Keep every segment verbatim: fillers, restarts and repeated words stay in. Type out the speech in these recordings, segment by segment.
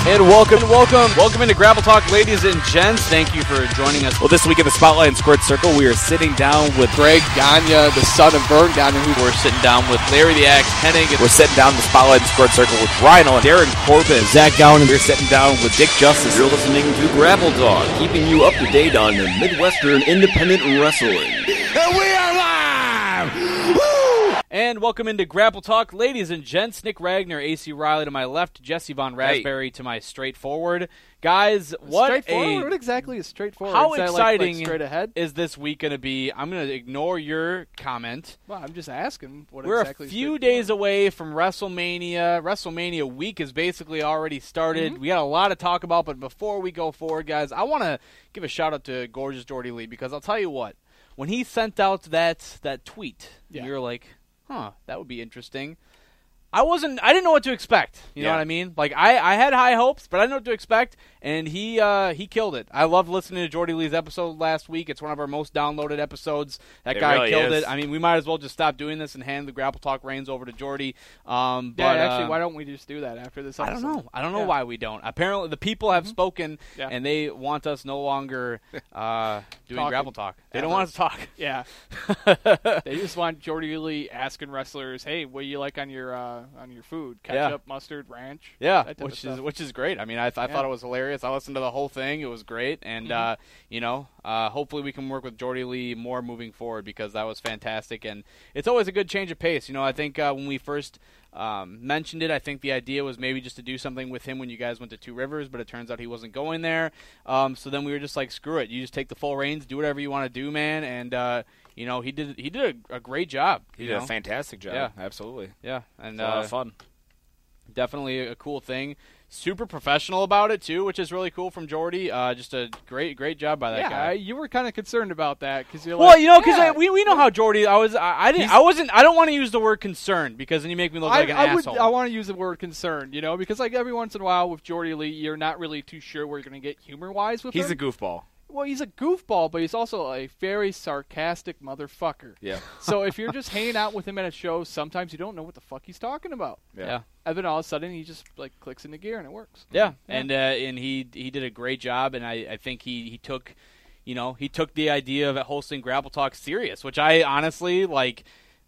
And welcome, welcome, welcome into Grapple Talk, ladies and gents. Thank you for joining us. Well, this week in the Spotlight and Squared Circle, we are sitting down with Greg Gagne, the son of Vern Gagne. We're sitting down with Larry the Axe Hennig. We're sitting down in the Spotlight and Squared Circle with Rhino and Darren Corbin. Zach Gowan. We're sitting down with Dick Justice. You're listening to Grapple Talk, keeping you up to date on the Midwestern Independent Wrestling. And we are live! Woo! And welcome into Grapple Talk, ladies and gents. Nick Ragnar, A C Riley to my left, Jesse Von Raspberry hey. to my straight forward. Guys, what straightforward? a... What exactly is straightforward? How is that exciting like, like straight ahead? is this week going to be? I'm going to ignore your comment. Well, I'm just asking what We're exactly a few days away from WrestleMania. WrestleMania week has basically already started. Mm-hmm. We got a lot to talk about, but before we go forward, guys, I want to give a shout-out to Gorgeous Jordy Lee, because I'll tell you what, when he sent out that, that tweet, yeah. you were like... Huh, that would be interesting. I wasn't, I didn't know what to expect. You yeah. know what I mean? Like, I, I had high hopes, but I didn't know what to expect, and he uh, he killed it. I loved listening to Jordy Lee's episode last week. It's one of our most downloaded episodes. That it guy really killed is. it. I mean, we might as well just stop doing this and hand the Grapple Talk reins over to Jordy. Um, yeah, but, actually, uh, why don't we just do that after this episode? I don't know. I don't know yeah. why we don't. Apparently, the people have mm-hmm. spoken, yeah. and they want us no longer uh, doing Talking. Grapple Talk. They Ever. don't want us to talk. Yeah. They just want Jordy Lee asking wrestlers, hey, what do you like on your uh, on your food? Ketchup, yeah. mustard, ranch? Yeah, which is which is great. I mean, I, th- I yeah. thought it was hilarious. I listened to the whole thing. It was great. And, mm-hmm. uh, you know, uh, hopefully we can work with Jordy Lee more moving forward, because that was fantastic. And it's always a good change of pace. You know, I think uh, when we first um, mentioned it, I think the idea was maybe just to do something with him when you guys went to Two Rivers, but it turns out he wasn't going there. Um, so then we were just like, screw it. You just take the full reins, do whatever you want to do, man. And, uh, you know, he did he did a, a great job. He did know? a fantastic job. Yeah. Absolutely. Yeah. And, it's a lot uh, of fun. Definitely a cool thing. Super professional about it, too, which is really cool from Jordy. Uh, just a great, great job by that yeah, guy. Yeah, you were kind of concerned about that because you're well, like, you know, because yeah. we we know how Jordy. I was, I, I didn't, I wasn't, I don't want to use the word concerned, because then you make me look I, like an I asshole. Would, I want to use the word concerned, you know, because like every once in a while with Jordy Lee, you're not really too sure where you're going to get humor wise with He's him. He's a goofball. Well, he's a goofball, but he's also a very sarcastic motherfucker. Yeah. So if you're just hanging out with him at a show, sometimes you don't know what the fuck he's talking about. Yeah. yeah. And then all of a sudden he just like clicks into gear and it works. Yeah. yeah. And uh, and he he did a great job, and I, I think he, he took, you know, he took the idea of hosting Grapple Talk serious, which I honestly like.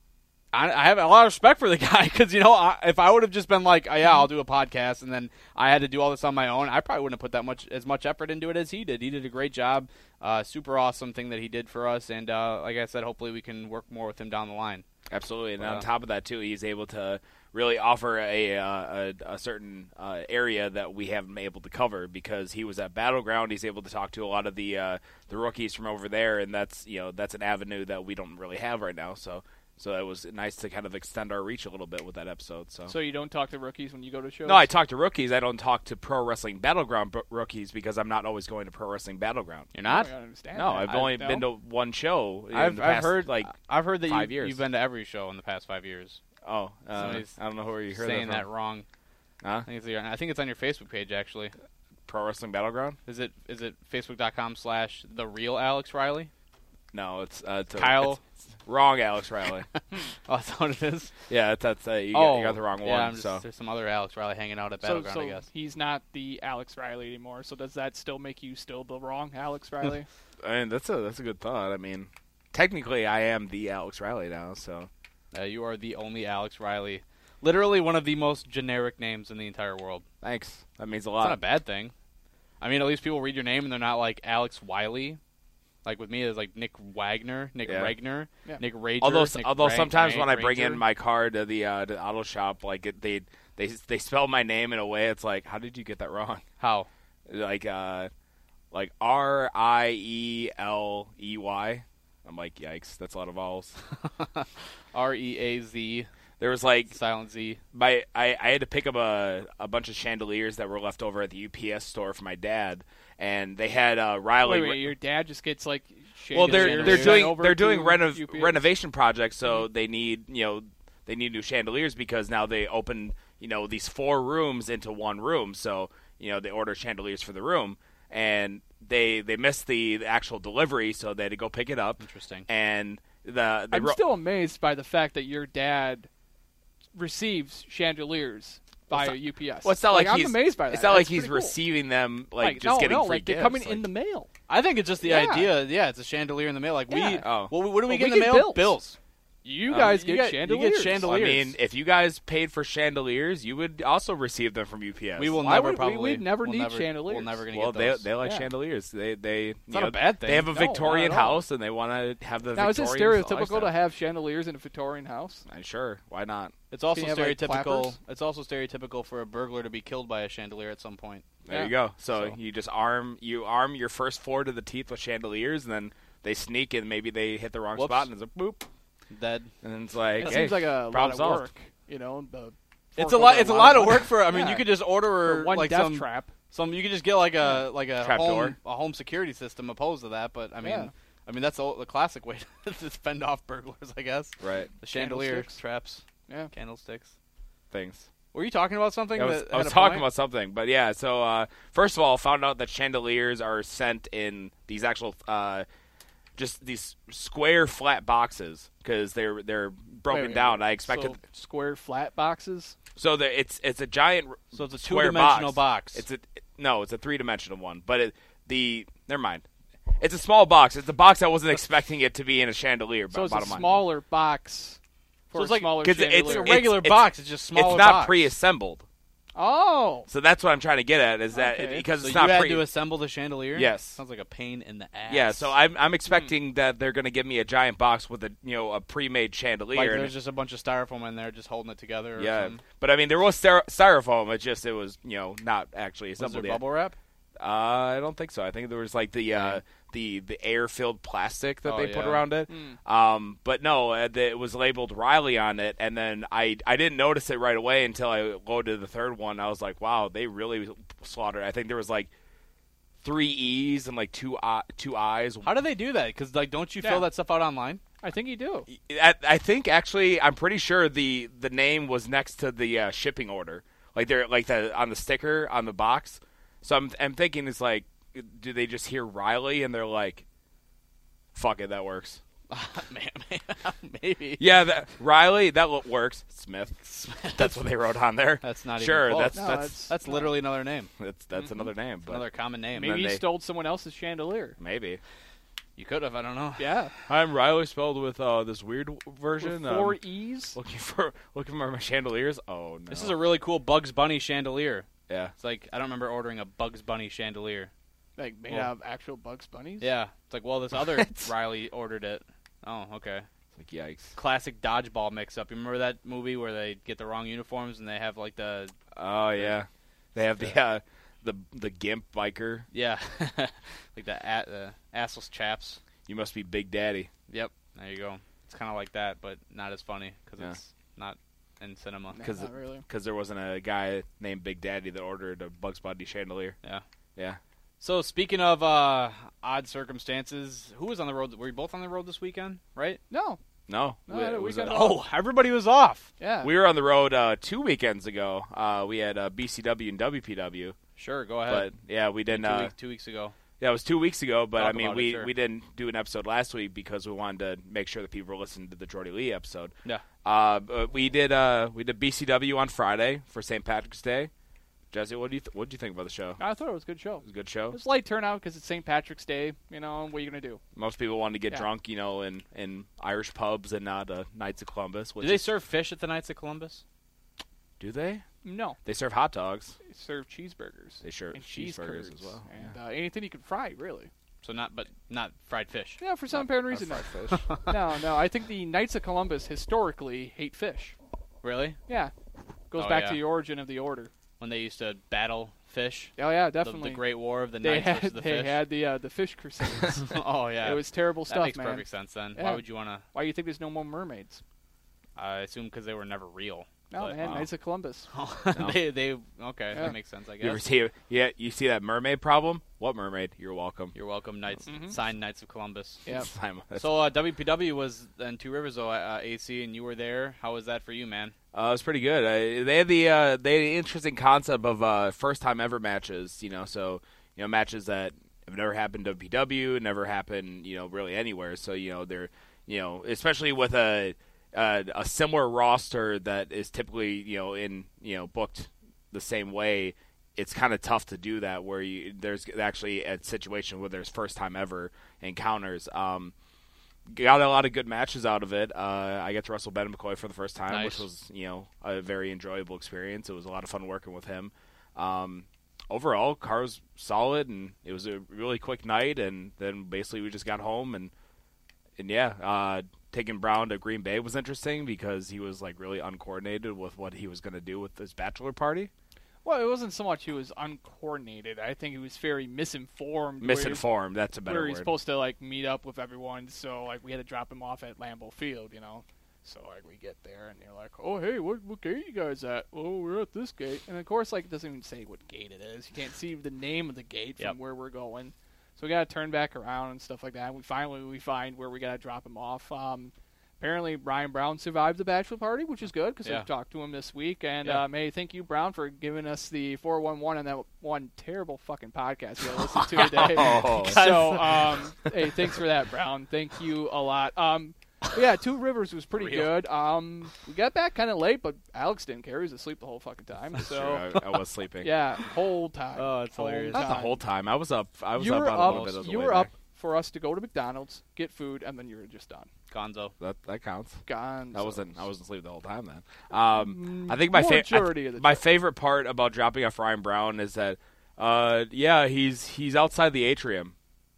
I have a lot of respect for the guy, because, you know, I, if I would have just been like, oh, yeah, I'll do a podcast, and then I had to do all this on my own, I probably wouldn't have put that much as much effort into it as he did. He did a great job. Uh, super awesome thing that he did for us, and uh, like I said, hopefully we can work more with him down the line. Absolutely, and uh, on top of that, too, he's able to really offer a uh, a, a certain uh, area that we haven't been able to cover, because he was at Battleground. He's able to talk to a lot of the uh, the rookies from over there, and that's you know that's an avenue that we don't really have right now. So. So it was nice to kind of extend our reach a little bit with that episode. So, so you don't talk to rookies when you go to shows? No, I talk to rookies. I don't talk to Pro Wrestling Battleground b- rookies, because I'm not always going to Pro Wrestling Battleground. You're not? I don't understand no, that. I've only I, been no. to one show. In I've, the I've past, heard like I've heard that five you, years. you've been to every show in the past five years. Oh, uh, I don't know where you heard saying that, that wrong. Huh? I think, it's, I think it's on your Facebook page, actually. Pro Wrestling Battleground? Is it is it facebook.com slash the real Alex Riley? No, it's, uh, it's Kyle. It's wrong, Alex Riley. Oh, that's what it is. Yeah, that's, that's uh, you, oh, got, you got the wrong yeah, one. I'm just, so there's some other Alex Riley hanging out at so, Battleground, so I guess. He's not the Alex Riley anymore. So does that still make you still the wrong Alex Riley? I mean, that's a that's a good thought. I mean, technically, I am the Alex Riley now. So uh, you are the only Alex Riley. Literally one of the most generic names in the entire world. Thanks. That means a lot. It's not a bad thing. I mean, at least people read your name and they're not like Alex Wiley. Like with me, it's like Nick Wagner, Nick yeah. Regner, yeah. Nick Rager. Although, Nick although Rang, sometimes Rang, when I bring Ranger. in my car to the uh, to the auto shop, like it, they they they spell my name in a way it's like, how did you get that wrong? How? Like uh, like R I E L E Y. I'm like, yikes, that's a lot of vowels. R E A Z. There was like silent Z. My I, I had to pick up a a bunch of chandeliers that were left over at the U P S store for my dad, and they had uh, Riley. Wait, wait, your dad just gets like well, they're they're doing they're doing renov- U P S? renovation projects, so Mm-hmm. they need you know they need new chandeliers because now they open you know these four rooms into one room, so you know they order chandeliers for the room, and they they missed the, the actual delivery, so they had to go pick it up. Interesting. And the they I'm ro- still amazed by the fact that your dad receives chandeliers by Well, U P S. Well, it's not like, I'm he's amazed by that. It's not like That's he's pretty cool. receiving them like, Like, just no, getting no, free like they're gifts. coming like, in the mail. I think it's just the Yeah. idea. Yeah, it's a chandelier in the mail. Like Yeah. we, Oh. well, what do we Well, get we in the get mail? bills. You Um, guys you get get- you get chandeliers. chandeliers. I mean, if you guys paid for chandeliers, you would also receive them from U P S. We will Why never would we- probably. we'd never we'll need never, chandeliers. We're never gonna Well, get they those. they like Yeah. chandeliers. They they it's not a bad thing. They have a No, Victorian not at all. house, and they want to have the. now, is it Victorian stereotypical lifestyle. to have chandeliers in a Victorian house? Uh, Sure, why not? It's also Can you have, like, stereotypical. clappers? It's also stereotypical for a burglar to be killed by a chandelier at some point. There Yeah. you go. So, So- you just arm you arm your first floor to the teeth with chandeliers, and then they sneak, and maybe they hit the wrong Whoops. spot, and it's a boop, Dead. and then it's like, It hey, seems like a lot problem of solved. work. You know, the It's fork a lot. over It's a lot of money. work for. I mean, Yeah. you could just For order one like death some trap. some. You could just get like a like a Trap home door. a home security system opposed to that. But I mean, Yeah. I mean that's the, the classic way to fend off burglars, I guess. Right The chandelier Candlesticks. traps, Yeah. candlesticks. things. Were you talking about something? I was, that I had was a talking point? about something, but yeah. So uh, first of all, found out that chandeliers are sent in these actual, uh, just these square flat boxes because they're they're broken Wait, wait, down. wait. I expected So, square flat boxes. so that it's it's a giant. So it's a square two-dimensional box. box. It's a no, it's a three dimensional one. But it, the never mind. It's a small box. It's a box I wasn't expecting it to be in a chandelier. So it's a bottom line. smaller box for So it's a like- smaller 'cause it's- chandelier. It's a it's- regular it's- box. It's just smaller. It's not box. pre-assembled. Oh, So that's what I'm trying to get at. Is that Okay. it, because So it's you not had pre. to assemble the chandelier. Yes. Sounds like a pain in the ass. Yeah, so I'm I'm expecting that they're going to give me a giant box with a you know a pre-made chandelier. like and there's just a bunch of styrofoam in there, just holding it together. Or yeah, something. but I mean there was styro- styrofoam. It just it was you know not actually Was there assembled yet. bubble wrap? Uh, I don't think so. I think there was like the uh, the the air-filled plastic that Oh, they put yeah. around it. Hmm. Um, but no, uh, the, it was labeled Riley on it, and then I I didn't notice it right away until I loaded the third one. I was like, wow, they really slaughtered. I think there was like three E's and like two I, two I's. How do they do that? Because like, don't you Yeah. fill that stuff out online? I think you do. I, I think actually, I'm pretty sure the the name was next to the uh, shipping order, like they're like the on the sticker on the box. So I'm I'm thinking it's like, do they just hear Riley and they're like, fuck it, that works. man, man, maybe. Yeah, that, Riley, that lo- works. Smith, that's what they wrote on there. That's not even sure. close. That's No, that's that's- That's literally another name. that's that's another name, but Another common name. Maybe then you they- stole someone else's chandelier. maybe. You could have. I don't know. Yeah, I'm Riley, spelled with uh, this weird w- version. With four um, E's. looking for looking for my chandeliers. Oh no, This is a really cool Bugs Bunny chandelier. yeah. It's like I don't remember ordering a Bugs Bunny chandelier. Like made Well- out of actual Bugs Bunnies. Yeah. It's like, well, this other What? Riley ordered it. Oh, okay. Like yikes. Classic dodgeball mix-up. You remember that movie where they get the wrong uniforms and they have like the Oh yeah, they have the uh, the the gimp biker. yeah, like the a- the assless chaps. You must be Big Daddy. Yep. There you go. It's kind of like that, but not as funny because Yeah. it's not in cinema. No, 'Cause not it- really. Because there wasn't a guy named Big Daddy that ordered a Bugs Bunny chandelier. Yeah. Yeah. So speaking of uh, odd circumstances, who was on the road? Were you both on the road this weekend? Right? No. No. No, we, I- it we was got a- off. Oh, everybody was off. Yeah. we were on the road uh, two weekends ago. Uh, we had uh, B C W and W P W. Sure, go But ahead. yeah, we two, didn't. Uh, week, two weeks ago. yeah, it was two weeks ago. But Talk I mean, about it, we, sure. we didn't do an episode last week because we wanted to make sure that people were listening to the Jordy Lee episode. Yeah. Uh, but we did uh, we did B C W on Friday for Saint Patrick's Day. Jesse, what do you th- what do you think about the show? I thought it was a good show. It was a good It show. was light turnout because it's Saint Patrick's Day. You know, what are you gonna do? Most people wanted to get Yeah. drunk, you know, in, in Irish pubs and not uh, Knights of Columbus. Which Do they is- serve fish at the Knights of Columbus? Do they? No, They serve hot dogs. they serve cheeseburgers. They serve and cheese cheeseburgers curds as well. and uh, anything you can fry, really. So not, but not fried fish. Yeah, for some apparent reason. Not No. fried fish. no, no. I think the Knights of Columbus historically hate fish. Really? Yeah, goes Oh, back yeah. to the origin of the order. When they used to battle fish, Oh yeah, the, definitely. the Great War of the they Knights had versus the they fish. had the uh, the fish crusades. oh yeah, It was terrible that stuff, makes man. perfect sense. Then Yeah. why would you want to? Why do you think there's no more mermaids? I assume because they were never real. No, But- man, wow. Knights of Columbus. No. they they okay, Yeah. that makes sense. I You ever guess. see? Yeah, you see that mermaid problem? What mermaid? You're welcome. You're welcome, Knights. Mhm. Signed Knights of Columbus. Yeah. Simon, that's- So uh, W P W was in Two Rivers though, uh, A C, and you were there. How was that for you, man? Uh, it was pretty good. Uh, they had the uh, they had the interesting concept of uh, first time ever matches. You know, so you know matches that have never happened to W P W, never happened you know really anywhere. So you know they're you know especially with a uh, a similar roster that is typically you know in you know booked the same way, it's kind of tough to do that where you there's actually a situation where there's first time ever encounters. Um, got a lot of good matches out of it. Uh, I get to wrestle Ben McCoy for the first time, Nice. which was, you know, a very enjoyable experience. It was a lot of fun working with him. Um, overall, car's solid, and it was a really quick night, and then basically we just got home, and and yeah, uh, taking Brown to Green Bay was interesting because he was like really uncoordinated with what he was going to do with his bachelor party. Well, it wasn't so much he was uncoordinated. I think he was very misinformed. where he was- Misinformed, that's a better Where he's word. supposed to like meet up with everyone, so like we had to drop him off at Lambeau Field, you know. So like we get there and you're like, oh hey, what what gate you guys at? Oh, we're at this gate, and of course like it doesn't even say what gate it is. You can't see the name of the gate from Yep. where we're going, so we gotta turn back around and stuff like that. And we finally we find where we gotta drop him off. Um, apparently Brian Brown survived the bachelor party, which is good because Yeah. we talked to him this week. And Yeah. um, hey, thank you Brown for giving us the four one one on that one terrible fucking podcast we listened to today. Oh. So, um, hey, thanks for that, Brown. Thank you a lot. Um, but yeah, Two Rivers was pretty Real. good. Um, we got back kind of late, but Alex didn't care. He was asleep the whole fucking time. So, Sure, I, I was sleeping. yeah, whole time. Oh, it's Whole hilarious. Not the time. whole time. I was up. I was you up were on a up. little bit of the You way were back. up for us to go to McDonald's, get food, and then you were just done. Gonzo. That that counts. Gone. I so- wasn't. I wasn't asleep the whole time then. Um, I think my fa- Majority I- of the my time. favorite part about dropping off Ryan Brown is that, uh, yeah, he's he's outside the atrium.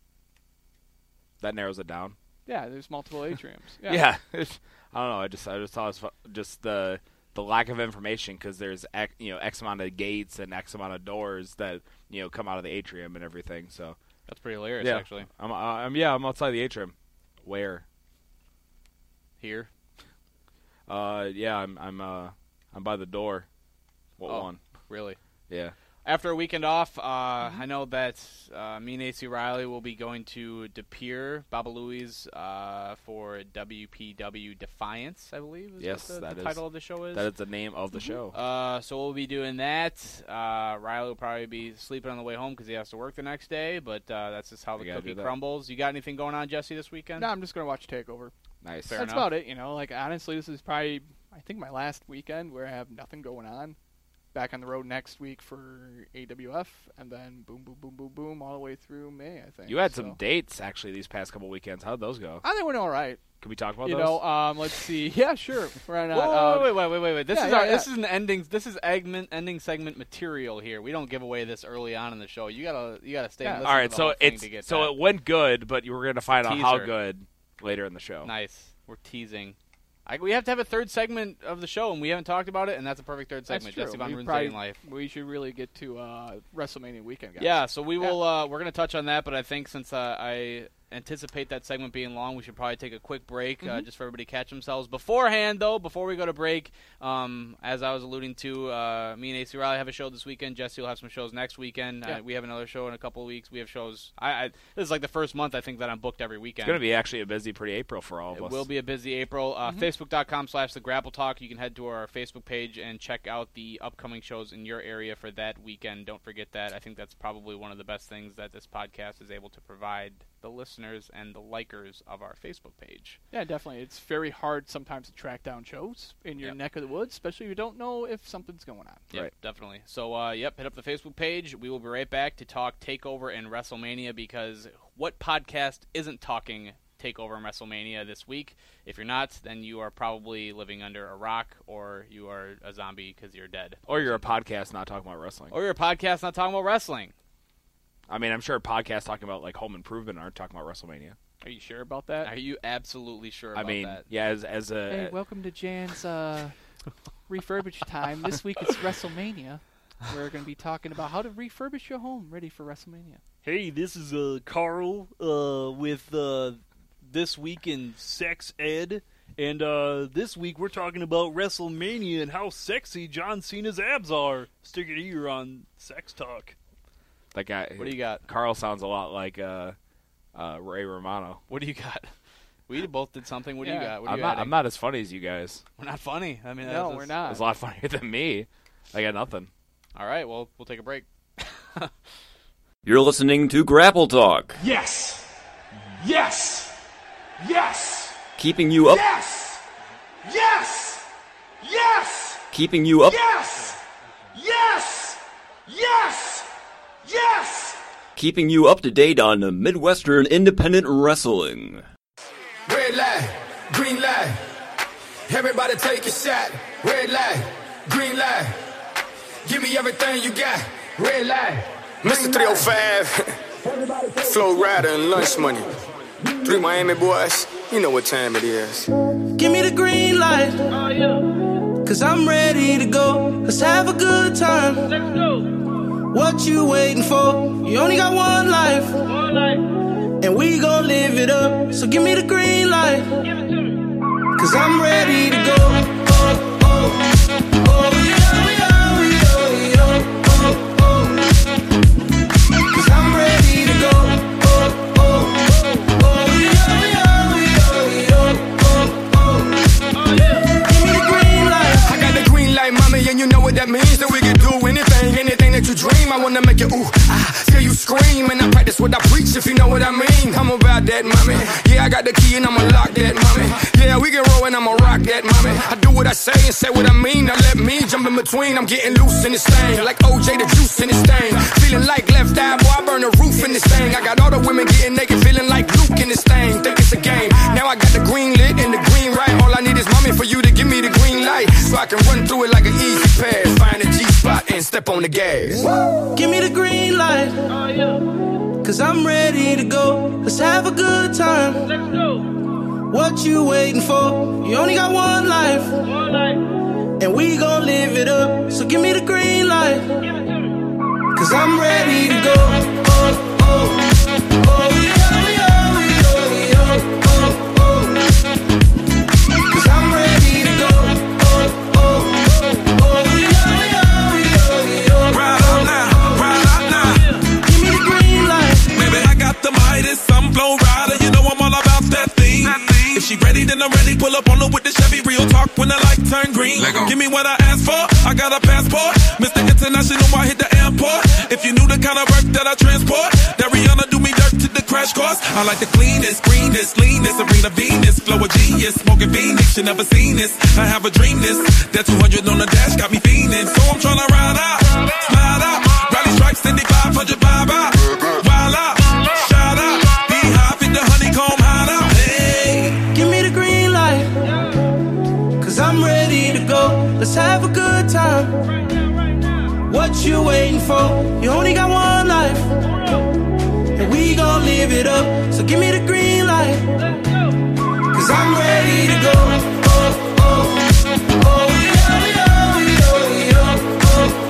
That narrows it down. Yeah, there's multiple atriums. Yeah. Yeah, I don't know. I just I just thought it was fu- just the the lack of information because there's X, you know X amount of gates and X amount of doors that you know come out of the atrium and everything. So That's pretty hilarious, yeah, actually. I'm, I'm yeah I'm outside the atrium. Where? Here. Uh, yeah, I'm I'm uh I'm by the door. What Oh. one? Really. Yeah. After a weekend off, uh, I know that uh, me and A C Riley will be going to De Pere, Babalui's, uh, for W P W Defiance, I believe is Yes, what the, that the is- title of the show is. That is the name of the show. Uh, so we'll be doing that. Uh, Riley will probably be sleeping on the way home because he has to work the next day, but uh, that's just how We the gotta cookie do that. crumbles. You got anything going on, Jesse, this weekend? No, I'm just gonna watch Takeover. Nice. Fair That's enough. about it. You know, like honestly, this is probably I think my last weekend where I have nothing going on. Back on the road next week for A W F, and then boom, boom, boom, boom, boom, all the way through May. I think You had so. some dates actually these past couple weekends. How'd those go? I think we're all right. Can we talk about You those? know, um, let's see. Yeah, sure. Why not? Whoa, Um, wait, wait, wait, wait, wait. This yeah, is yeah, our, yeah. this is an ending. This is segment, ending segment material here. We don't give away this early on in the show. You gotta, you gotta stay. Yeah. And listen All right, to the so whole thing it's to get so that. it went good, but you were going to find out how Teaser. good later in the show. Nice. We're teasing. I, we have to have a third segment of the show, and we haven't talked about it, and that's a perfect third that's segment. true. Jesse Von We Rune's probably- Dating Life. We should really get to uh, WrestleMania weekend, guys. Yeah, so we will. Uh, we're going to touch on that, but I think since uh, I anticipate that segment being long, we should probably take a quick break uh, Mhm. just for everybody to catch themselves. Beforehand, though, before we go to break, um, as I was alluding to, uh, me and A C Riley have a show this weekend. Jesse will have some shows next weekend. Yeah. Uh, we have another show in a couple of weeks. We have shows. I, I This is like the first month I think that I'm booked every weekend. It's going to be actually a busy, pretty April for all of It us. will be a busy April. Uh, Mhm. Facebook.com slash The Grapple Talk. You can head to our Facebook page and check out the upcoming shows in your area for that weekend. Don't forget that. I think that's probably one of the best things that this podcast is able to provide the listeners and the likers of our Facebook page. Yeah, definitely. It's very hard sometimes to track down shows in your Yep. neck of the woods, especially if you don't know if something's going on. Yep, Right. definitely. So, uh, yep, hit up the Facebook page. We will be right back to talk TakeOver and WrestleMania because what podcast isn't talking TakeOver and WrestleMania this week? If you're not, then you are probably living under a rock or you are a zombie because you're dead. Or you're a podcast not talking about wrestling. Or you're a podcast not talking about wrestling. I mean, I'm sure podcasts talking about like home improvement aren't talking about WrestleMania. Are you sure about that? Are you absolutely sure I about mean, that? yeah, as as a Hey, welcome to Jan's uh, refurbish time. This week it's WrestleMania. We're going to be talking about how to refurbish your home ready for WrestleMania. Hey, this is uh, Carl uh, with uh, This Week in Sex Ed. And uh, this week we're talking about WrestleMania and how sexy John Cena's abs are. Stick it here on Sex Talk. that guy. What do you got? Carl sounds a lot like uh, uh, Ray Romano. What do you got? We both did something. What do you Yeah. got? What are I'm you not. adding? I'm not as funny as you guys. We're not funny. I mean, No, that's- we're that's- not. It's a lot funnier than me. I got nothing. All right. Well, we'll take a break. You're listening to Grapple Talk, Yes! Yes! Yes! keeping you up, Yes! Yes! Yes! keeping you up Yes! Yes! Yes! Yes! Keeping you up to date on Midwestern Independent Wrestling. Red light, green light. Everybody take a shot. Red light, green light. Give me everything you got. Red light. Mister three oh five, Flow Rider and Lunch Money. Three Miami boys, you know what time it is. Give me the green light. Oh, yeah. Cause I'm ready to go. Let's have a good time. Let's go. What you waiting for? You only got one life. One life. And we gon' live it up. So give me the green light. Give it to me. Cause I'm ready to go. Oh, oh, oh, yeah, yeah, yeah, yeah, oh, oh. Cause I'm ready to go. Oh, oh, oh, yeah, yeah, yeah, yeah, oh, oh. Oh, yeah. Give me the green light. I got the green light, mommy, and you know what that means. That we can do anything, anything that you dream. I wanna make you ooh, ah, till you scream. And I practice what I preach, if you know what I mean. I'm about that, mommy. Yeah, I got the key and I'ma lock that, mommy. Yeah, we can roll and I'ma rock that, mommy. I do what I say and say what I mean. Now let me jump in between. I'm getting loose in this thing, like O J the juice in this thing. Feeling like left eye, boy, I burn the roof in this thing. I got all the women getting naked, feeling like Luke in this thing. Think it's a game. Now I got the green lit and the green right. All I need is mommy for you to give me the green light, so I can run through it like an easy pass. Find a G spot and step on the gas. Give me the green light. Oh, yeah. Cause I'm ready to go. Let's have a good time. Let's go. What you waiting for? You only got one life. One life. And we gon' live it up. So give me the green light. Give it to me. Cause I'm ready to go. Oh, oh, oh, yeah, yeah, yeah, yeah, oh, oh. Cause I'm ready to go. Oh, oh, oh, yeah, yeah, yeah, yeah. Right on now, right on now. Give me the green light. Baby, I got the Midas, some Flow Rider. You know I'm all about that thing. That thing. If she ready, then I'm ready. Pull up on her with the Chevy. Real talk when the light turn green. Give me what I asked for. I got a passport. Mister International, I hit the airport. If you knew the kind of work that I transport, that Rihanna do me dirt to the crash course. I like the cleanest, greenest, leanest, Serena Venus, flow of genius, smoking Phoenix. You never seen this. I have a dream this. That two hundred on the dash got me fiending. So I'm tryna ride out, slide out, rally stripes, seventy-five hundred vibe out, wild out, shout out, beehive in the honeycomb hideout. Hey, give me the green light. Cause I'm ready to go. Let's have a good time. What you waiting for? You only got one life. And we gon' live it up. So give me the green light. Cause I'm ready to go. Oh, oh, oh, yeah, yeah, yeah, yeah, oh,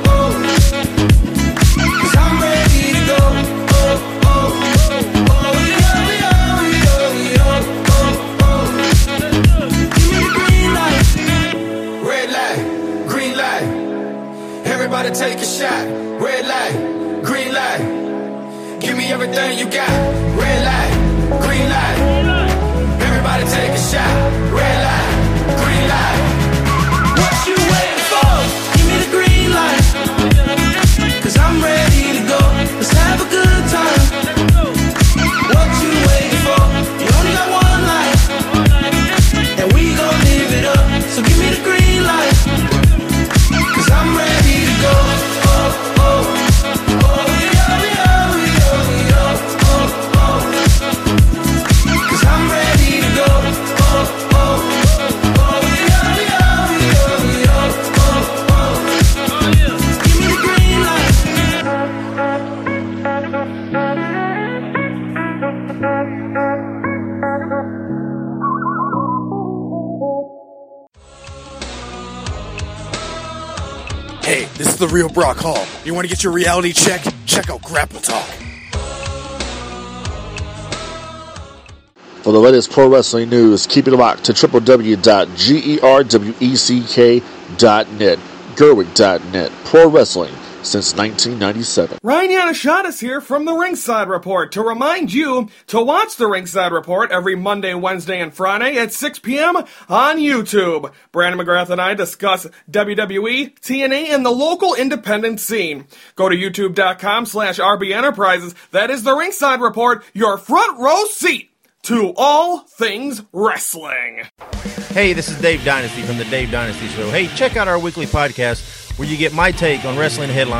oh. Cause I'm ready to go. Oh, oh, oh, yeah, yeah, yeah, yeah, oh, oh. Give me the green light. Red light, green light. Everybody take a shot. Red light, green light. Give me everything you got. Red light, green light. Everybody take a shot. Red light, green light. What you waiting for? Give me the green light. Cause I'm ready to go. Let's have a good time. What you waiting for? You only got one life. And we gon' live it up. So give me the green light. Cause I'm ready to go. Oh, oh, oh, yeah, yeah, yeah, yeah, oh, oh. Cause I'm ready to go. Oh, oh, oh, yeah, yeah, yeah, yeah, oh, oh. Give me the green light. Hey, this is the real Brock Hall. You want to get your reality check? Check out Grapple Talk. For the latest pro wrestling news, keep it locked to w w w dot gerweck dot net. Gerwick dot net. Pro wrestling since nineteen ninety-seven. Ryan Yannishatis here from the Ringside Report to remind you to watch the Ringside Report every Monday, Wednesday, and Friday at six p.m. on YouTube. Brandon McGrath and I discuss W W E, T N A, and the local independent scene. Go to youtube.com slash RB Enterprises. That is the Ringside Report, your front row seat to all things wrestling. Hey, this is Dave Dynasty from the Dave Dynasty Show. Hey, check out our weekly podcast where you get my take on wrestling headlines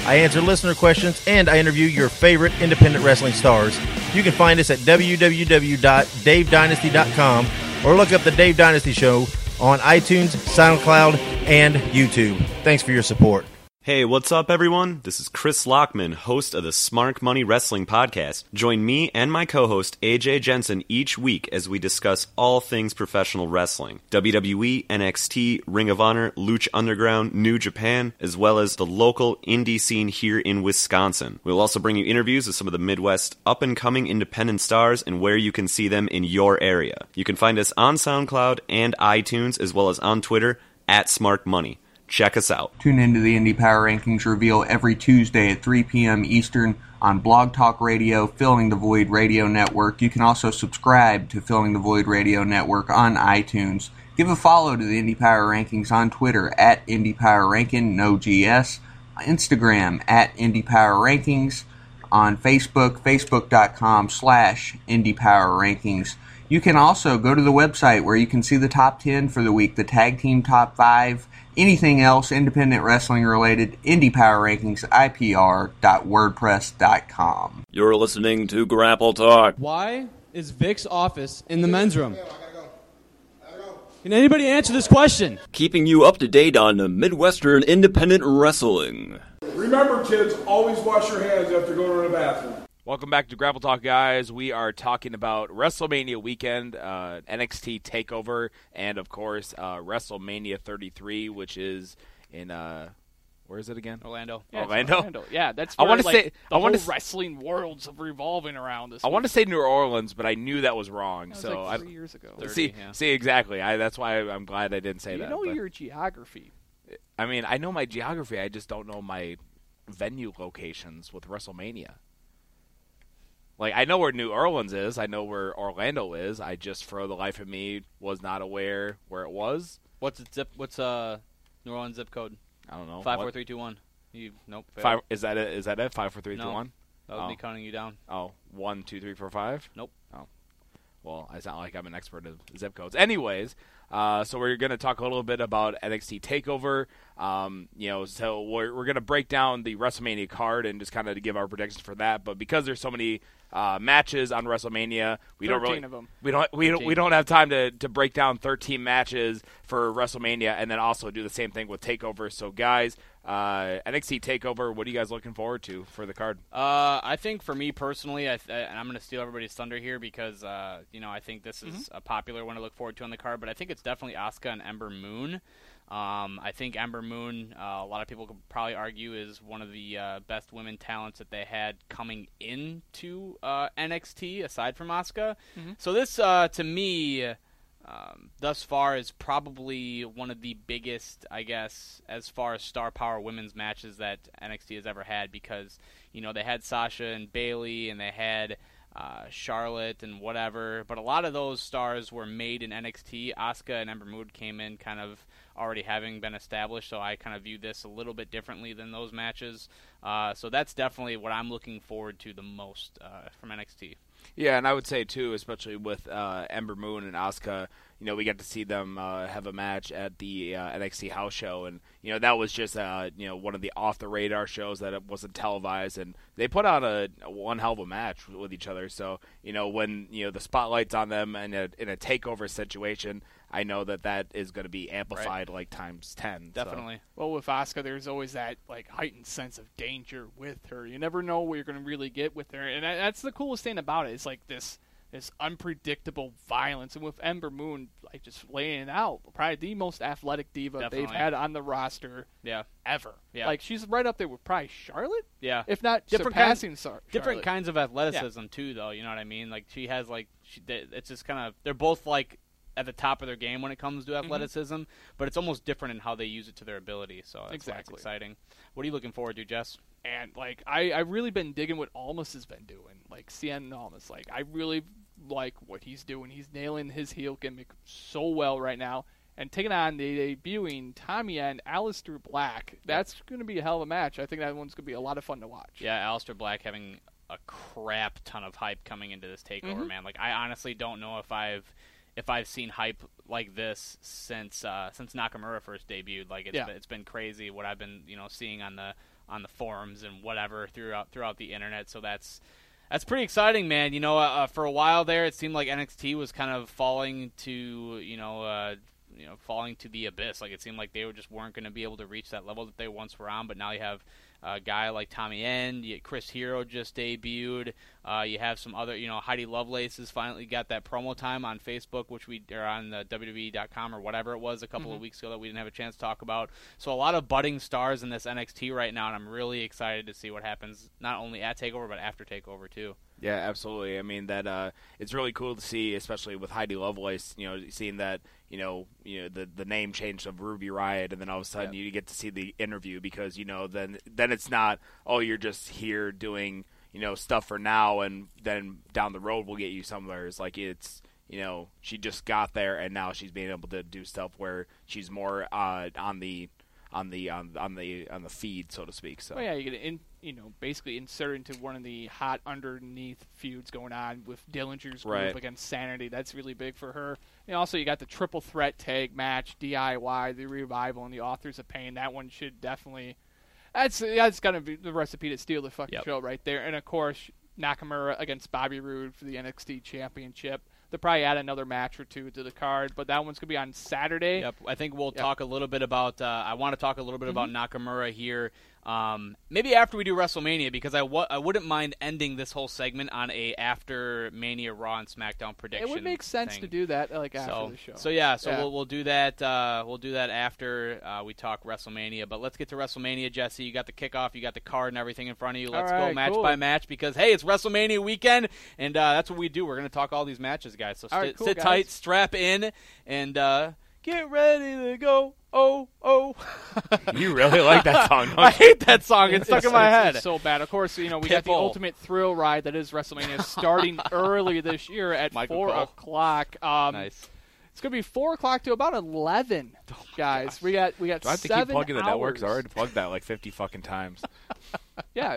I answer listener questions, and I interview your favorite independent wrestling stars. You can find us at w w w dot dave dynasty dot com or look up The Dave Dynasty Show on iTunes, SoundCloud, and YouTube. Thanks for your support. Hey, what's up, everyone? This is Chris Lockman, host of the Smart Money Wrestling Podcast. Join me and my co-host, A J Jensen, each week as we discuss all things professional wrestling. W W E, N X T, Ring of Honor, Lucha Underground, New Japan, as well as the local indie scene here in Wisconsin. We'll also bring you interviews of some of the Midwest up-and-coming independent stars and where you can see them in your area. You can find us on SoundCloud and iTunes, as well as on Twitter, at Smart Money. Check us out. Tune into the Indie Power Rankings reveal every Tuesday at three p.m. Eastern on Blog Talk Radio, Filling the Void Radio Network. You can also subscribe to Filling the Void Radio Network on iTunes. Give a follow to the Indie Power Rankings on Twitter at Indie Power Ranking, no G S, Instagram at Indie Power Rankings, on Facebook, facebook.com slash Indie Power Rankings. You can also go to the website where you can see the top ten for the week, the tag team top five, anything else independent wrestling related, Indie Power Rankings, I P R dot wordpress dot com. You're listening to Grapple Talk. Why is Vic's office in the men's room? Can anybody answer this question? Keeping you up to date on the Midwestern independent wrestling. Remember, kids, always wash your hands after going to the bathroom. Welcome back to Grapple Talk, guys. We are talking about WrestleMania weekend, uh, N X T TakeOver, and, of course, uh, WrestleMania thirty-three, which is in, uh, where is it again? Orlando. Yeah, Orlando? Orlando. Yeah, that's I where, want to like, say, the I want whole to wrestling world's revolving around this I week. want to say New Orleans, but I knew that was wrong. That was so like three I, years ago. See, thirty, yeah. see exactly. I, that's why I'm glad I didn't say you that. know but- your geography. I mean, I know my geography. I just don't know my venue locations with WrestleMania. Like, I know where New Orleans is. I know where Orlando is. I just, for the life of me, was not aware where it was. What's its zip? What's uh New Orleans zip code? I don't know. Five What? four three two one. You nope. failed. Five is that it? Is that it? Five four three two No. one. That would oh. be counting you down. Oh, one two three four five. Nope. Oh, well, it's not like I'm an expert of zip codes. Anyways, uh, so we're going to talk a little bit about N X T TakeOver. Um, you know, so we're we're going to break down the WrestleMania card and just kind of give our predictions for that. But because there's so many uh, matches on WrestleMania, we don't really of them. we don't we don't we don't have time to to break down thirteen matches for WrestleMania and then also do the same thing with TakeOver. So guys, uh, N X T TakeOver, what are you guys looking forward to for the card? Uh, I think for me personally, I th- and I'm going to steal everybody's thunder here because uh, you know I think this is Mm-hmm. a popular one to look forward to on the card, but I think it's definitely Asuka and Ember Moon. Um, I think Ember Moon, uh, a lot of people could probably argue, is one of the uh, best women talents that they had coming into uh, N X T, aside from Asuka. Mhm. So this, uh, to me, um, thus far is probably one of the biggest, I guess, as far as star power women's matches that N X T has ever had because, you know, they had Sasha and Bayley and they had uh, Charlotte and whatever, but a lot of those stars were made in N X T. Asuka and Ember Moon came in kind of already having been established, so I kind of view this a little bit differently than those matches. Uh, so that's definitely what I'm looking forward to the most uh, from N X T. Yeah, and I would say, too, especially with uh, Ember Moon and Asuka, you know, we got to see them uh, have a match at the uh, N X T house show, and, you know, that was just, uh, you know, one of the off-the-radar shows that it wasn't televised, and they put on a, a one hell of a match with each other, so, you know, when, you know, the spotlight's on them in a, in a takeover situation, I know that that is going to be amplified Right. like times ten. so. Definitely. Well, with Asuka, there's always that like heightened sense of danger with her. You never know what you're going to really get with her, and that- that's the coolest thing about it. It's like this this unpredictable violence, and with Ember Moon, like just laying it out, probably the most athletic diva Definitely. they've had on the roster, Yeah. ever. Yeah. Like she's right up there with probably Charlotte, Yeah. if not Different surpassing kinds, Sar- different Charlotte. kinds of athleticism too, though. You know what I mean? Like she has like she, they- it's just kind of they're both like at the top of their game when it comes to athleticism, but it's almost different in how they use it to their ability. So that's why it's Exactly. exciting. What are you looking forward to, Jess? And like I, I really been digging what Almas has been doing. Like Cien Almas. Like I really like what he's doing. He's nailing his heel gimmick so well right now. And taking on the debuting Tamiya and Aleister Black. That's gonna be a hell of a match. I think that one's gonna be a lot of fun to watch. Yeah, Aleister Black having a crap ton of hype coming into this takeover, Mhm. man. Like I honestly don't know if I've if I've seen hype like this since uh, since Nakamura first debuted. Like it's Yeah. been, it's been crazy what I've been you know seeing on the on the forums and whatever throughout throughout the internet. So that's that's pretty exciting, man. You know, uh, for a while there, it seemed like N X T was kind of falling to you know. Uh, you know, falling to the abyss. Like it seemed like they were just weren't going to be able to reach that level that they once were on. But now you have a guy like Tommy End, you, Chris Hero just debuted. Uh, you have some other, you know, Heidi Lovelace has finally got that promo time on Facebook, which we or on the W W E dot com or whatever it was a couple Mhm. of weeks ago that we didn't have a chance to talk about. So a lot of budding stars in this N X T right now, and I'm really excited to see what happens not only at TakeOver but after TakeOver too. Yeah, absolutely. I mean that uh, it's really cool to see, especially with Heidi Lovelace. You know, seeing that you know, you know the the name change of Ruby Riott, and then all of a sudden Yep. you get to see the interview because you know then then it's not oh you're just here doing you know stuff for now and then down the road we'll get you somewhere. It's like it's you know she just got there and now she's being able to do stuff where she's more uh, on the on the on, on the on the feed, so to speak. So Well, yeah, you get in, you know, basically insert into one of the hot underneath feuds going on with Dillinger's group Right. against Sanity. That's really big for her. And also, you got the triple threat tag match, D I Y, the Revival, and the Authors of Pain. That one should definitely. That's that's gonna be the recipe to steal the fucking Yep. show right there. And of course, Nakamura against Bobby Roode for the N X T Championship. They'll probably add another match or two to the card, but that one's gonna be on Saturday. Yep, I think we'll Yep. talk a little bit about. Uh, I want to talk a little bit Mhm. about Nakamura here. Um, maybe after we do WrestleMania, because I w- I wouldn't mind ending this whole segment on a after Mania Raw and SmackDown prediction. It would make sense thing. to do that like after so, the show. So yeah, so Yeah. we'll we'll do that. Uh, we'll do that after uh, we talk WrestleMania. But let's get to WrestleMania, Jesse. You got the kickoff, you got the card and everything in front of you. Let's All go right, match cool. by match because hey, it's WrestleMania weekend, and uh, that's what we do. We're gonna talk all these matches, guys. So All st- right, cool, sit guys. tight, strap in, and uh, get ready to go. Oh, oh. You really like that song, don't I you? hate that song. It's stuck in my it's, head. It's so bad. Of course, you know, we got the Pitbull. ultimate thrill ride that is WrestleMania starting early this year at Michael four Cole. o'clock. Um, Nice. It's gonna be four o'clock to about eleven, guys. We got we got Do I have to seven keep plugging the network? 'Cause I hours. already plugged that like fifty fucking times. Yeah.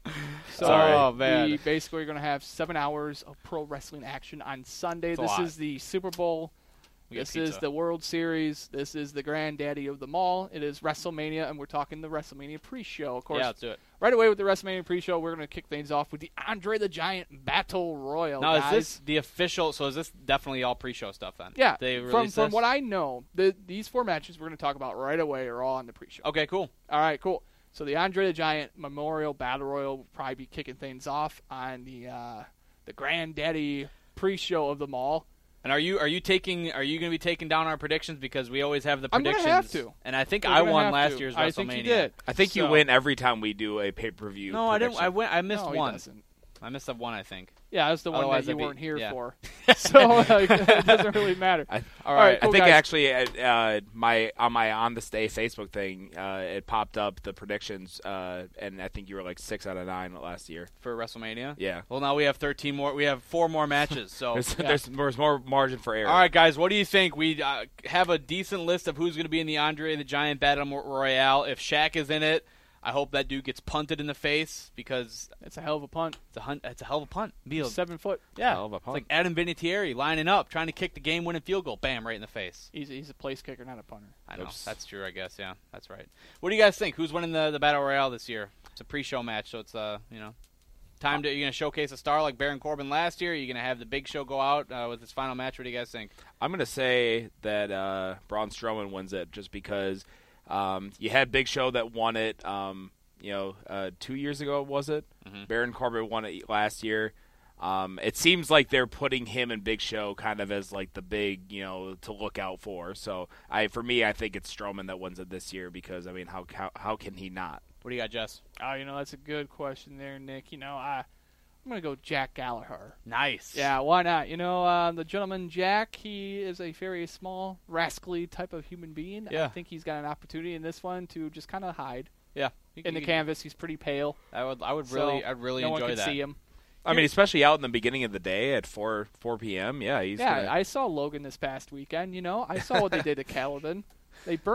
So Sorry. Oh, man. we basically are going to have seven hours of pro wrestling action on Sunday. It's a this lot. is the Super Bowl. We got This is pizza. the World Series. This is the granddaddy of them all. It is WrestleMania, and we're talking the WrestleMania pre-show. Of course, Yeah, let's do it. right away with the WrestleMania pre-show, we're going to kick things off with the Andre the Giant Battle Royal. Now, guys. is this the official? So is this definitely all pre-show stuff then? Yeah, They from released from this? what I know, the, these four matches we're going to talk about right away are all on the pre-show. Okay, cool. All right, cool. So the Andre the Giant Memorial Battle Royal will probably be kicking things off on the uh, the granddaddy pre-show of them all. And are you are you taking are you going to be taking down our predictions because we always have the I'm gonna predictions? have to. And I think We're I gonna won have last to. year's I WrestleMania. think you did. I think you So- win every time we do a pay per view. No, I didn't. I went. I missed No, he one. doesn't. I missed that one. I think. Yeah, that's the one Otherwise that you I'd be- weren't here yeah. for. So like, it doesn't really matter. I, All right, I cool, think guys. actually, uh, my on my on this day Facebook thing, uh, it popped up the predictions, uh, and I think you were like six out of nine last year. For WrestleMania. Yeah. Well, now we have thirteen more. We have four more matches. So There's, Yeah. there's there's more margin for error. All right, guys. What do you think? We uh, have a decent list of who's going to be in the Andre the Giant Battle Royale. If Shaq is in it, I hope that dude gets punted in the face because It's a hell of a punt. it's a hun- it's a hell of a punt. Be a- Seven foot. yeah, hell of a it's punt. like Adam Vinatieri lining up, trying to kick the game-winning field goal. Bam, right in the face. He's he's a place kicker, not a punter. I know. Oops. That's true, I guess. Yeah, that's right. What do you guys think? Who's winning the, the Battle Royale this year? It's a pre-show match, so it's, uh, you know, time to, you're going to showcase a star like Baron Corbin last year? Are you going to have the big show go out uh, with his final match? What do you guys think? I'm gonna say that uh, Braun Strowman wins it just because um, you had Big Show that won it. Um, you know, uh, two years ago was it? Mhm. Baron Corbin won it last year. Um, it seems like they're putting him and Big Show kind of as like the big, you know, to look out for. So I, for me, I think it's Strowman that wins it this year because I mean, how how, how can he not? What do you got, Jess? Oh, you know, that's a good question there, Nick. You know, I I'm gonna go Jack Gallagher. Nice. Yeah, why not? You know, uh, the gentleman Jack, he is a very small, rascally type of human being. Yeah. I think he's got an opportunity in this one to just kind of hide Yeah. in the canvas. He's pretty pale. I would, I would so really, I'd really no enjoy one can that. see him. I mean, especially out in the beginning of the day at four four p.m. Yeah, he's Yeah, gonna, I saw Logan this past weekend. You know, I saw what they did to Caliban. They burnt him.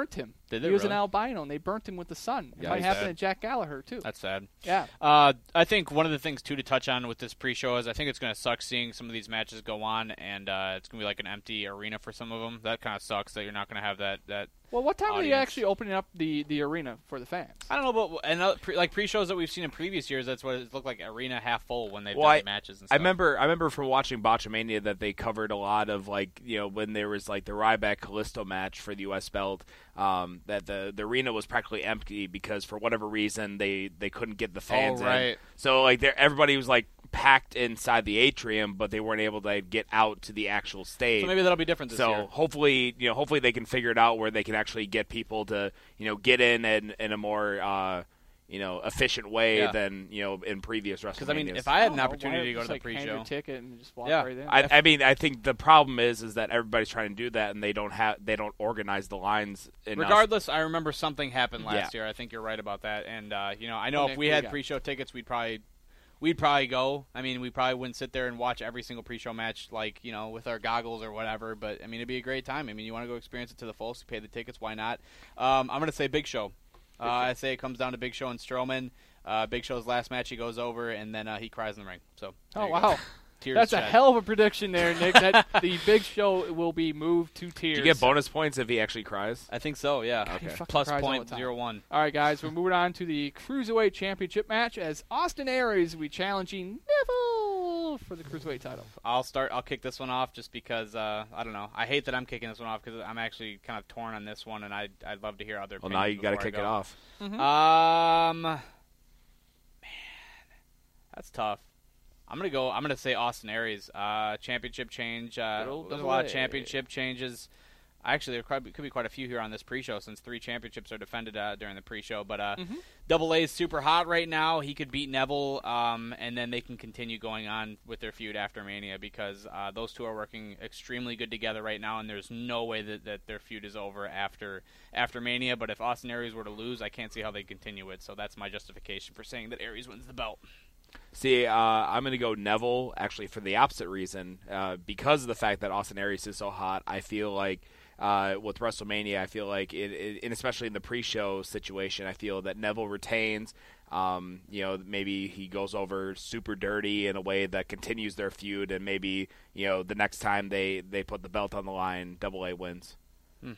Did they he was really? an albino, and they burnt him with the sun. It Yeah, might that's happen sad. to Jack Gallagher, too. That's sad. Yeah. Uh, I think one of the things, too, to touch on with this pre-show is I think it's going to suck seeing some of these matches go on, and uh, it's going to be like an empty arena for some of them. That kind of sucks that you're not going to have that, that Well, what time are you audience. actually opening up the, the arena for the fans? I don't know, but and, uh, pre, like pre-shows that we've seen in previous years, that's what it looked like, arena half full when they've Well, done I, the matches and I stuff. remember I remember from watching Botchamania that they covered a lot of, like, you know, when there was like the Ryback Callisto match for the U S belt, um, that the, the arena was practically empty because for whatever reason they, they couldn't get the fans Oh, in. right. So like there everybody was like packed inside the atrium, but they weren't able to get out to the actual stage. So maybe that'll be different this so year. hopefully, you know, hopefully they can figure it out where they can actually get people to, you know, get in in, in a more uh, you know, efficient way Yeah. than, you know, in previous WrestleManias. Because I mean, if I had an I don't know, opportunity why to go just, to the like, hand pre-show, your ticket and just walk yeah, right in? I, I mean, I think the problem is is that everybody's trying to do that, and they don't have they don't organize the lines enough. regardless, I remember something happened last Yeah. year. I think you're right about that. And uh, you know, I know Nick, if we what had you got? pre-show tickets, we'd probably we'd probably go. I mean, we probably wouldn't sit there and watch every single pre-show match like, you know, with our goggles or whatever. But I mean, it'd be a great time. I mean, you want to go experience it to the fullest, you pay the tickets, why not? Um, I'm gonna say Big Show. Uh, I say it comes down to Big Show and Strowman. Uh, Big Show's last match, he goes over, and then uh, he cries in the ring. So, there Oh, you go. wow. Tears That's a shed. hell of a prediction there, Nick. That the Big Show will be moved to tears. Do you get bonus points if he actually cries? I think so, yeah. He Okay. fucking Plus cries all point the time. zero one. All right, guys, we're moving on to the Cruiserweight Championship match as Austin Aries will be challenging Neville for the Cruiserweight title. I'll start. I'll kick this one off just because uh, I don't know. I hate that I'm kicking this one off because I'm actually kind of torn on this one, and I'd I'd love to hear other. Well, now you got to kick it off. Mm-hmm. Um, man, that's tough. I'm gonna go. I'm gonna say Austin Aries. Uh, championship change. Uh, Good old there's a lot of double A. championship changes. Actually, there could be, could be quite a few here on this pre-show since three championships are defended uh, during the pre-show. But uh, Mhm. Double A is super hot right now. He could beat Neville, um, and then they can continue going on with their feud after Mania because uh, those two are working extremely good together right now, and there's no way that, that their feud is over after after Mania. But if Austin Aries were to lose, I can't see how they continue it. So that's my justification for saying that Aries wins the belt. See, uh, I'm going to go Neville, actually, for the opposite reason. Uh, because of the fact that Austin Aries is so hot, I feel like uh, with WrestleMania, I feel like, it, it, and especially in the pre-show situation, I feel that Neville retains. Um, you know, maybe he goes over super dirty in a way that continues their feud, and maybe, you know, the next time they, they put the belt on the line, Double A wins. Yeah,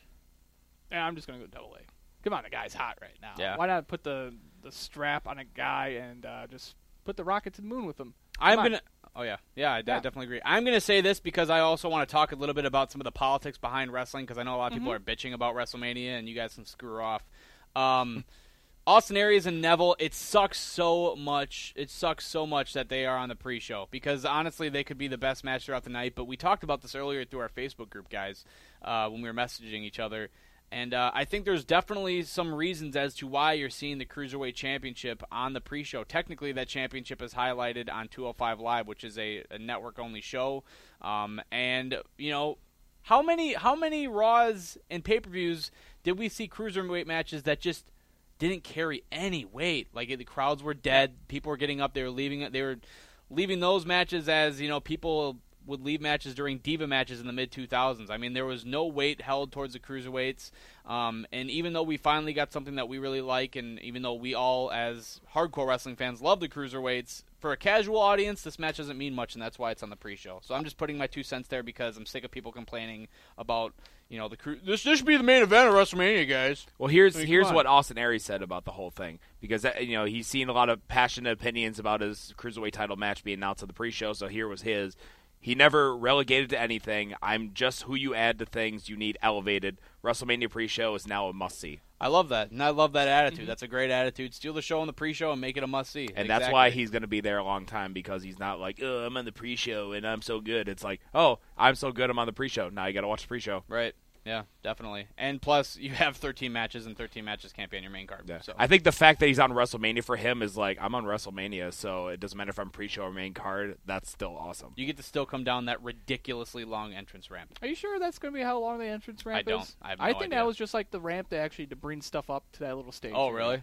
I'm just going to go Double A. Come on, the guy's hot right now. Yeah. Why not put the, the strap on a guy and uh, just put the rocket to the moon with him? I'm Come on. gonna. Oh yeah, yeah, I, I Yeah. definitely agree. I'm gonna say this because I also want to talk a little bit about some of the politics behind wrestling because I know a lot of people Mhm. are bitching about WrestleMania and you guys can screw off. Um, Austin Aries and Neville, it sucks so much. It sucks so much that they are on the pre-show because honestly, they could be the best match throughout the night. But we talked about this earlier through our Facebook group, guys, uh, when we were messaging each other. And uh, I think there's definitely some reasons as to why you're seeing the Cruiserweight Championship on the pre-show. Technically, that championship is highlighted on two oh five Live, which is a, a network-only show. Um, and, you know, how many how many Raws and pay-per-views did we see Cruiserweight matches that just didn't carry any weight? Like, the crowds were dead. People were getting up. They were leaving, they were leaving those matches as, you know, people would leave matches during Diva matches in the mid two thousands. I mean, there was no weight held towards the cruiserweights. Um, and even though we finally got something that we really like, and even though we all, as hardcore wrestling fans, love the cruiserweights, for a casual audience, this match doesn't mean much, and that's why it's on the pre-show. So I'm just putting my two cents there because I'm sick of people complaining about, you know, the cru- this, this should be the main event of WrestleMania, guys. Well, here's I mean, here's come on. what Austin Aries said about the whole thing because that, you know he's seen a lot of passionate opinions about his cruiserweight title match being announced at the pre-show. So here was his. He never relegated to anything. I'm just who you add to things you need elevated. WrestleMania pre-show is now a must-see. I love that, and I love that attitude. Mm-hmm. That's a great attitude. Steal the show on the pre-show and make it a must-see. And that's why he's going to be there a long time because he's not like, oh, I'm on the pre-show and I'm so good. It's like, oh, I'm so good, I'm on the pre-show. Now you got to watch the pre-show. Right. Yeah, definitely. And plus, you have thirteen matches, and thirteen matches can't be on your main card. Yeah. So. I think the fact that he's on WrestleMania for him is like, I'm on WrestleMania, so it doesn't matter if I'm pre-show or main card. That's still awesome. You get to still come down that ridiculously long entrance ramp. Are you sure that's going to be how long the entrance ramp I don't. is? I have no I think idea. that was just like the ramp to actually to bring stuff up to that little stage. Oh, really? Yeah.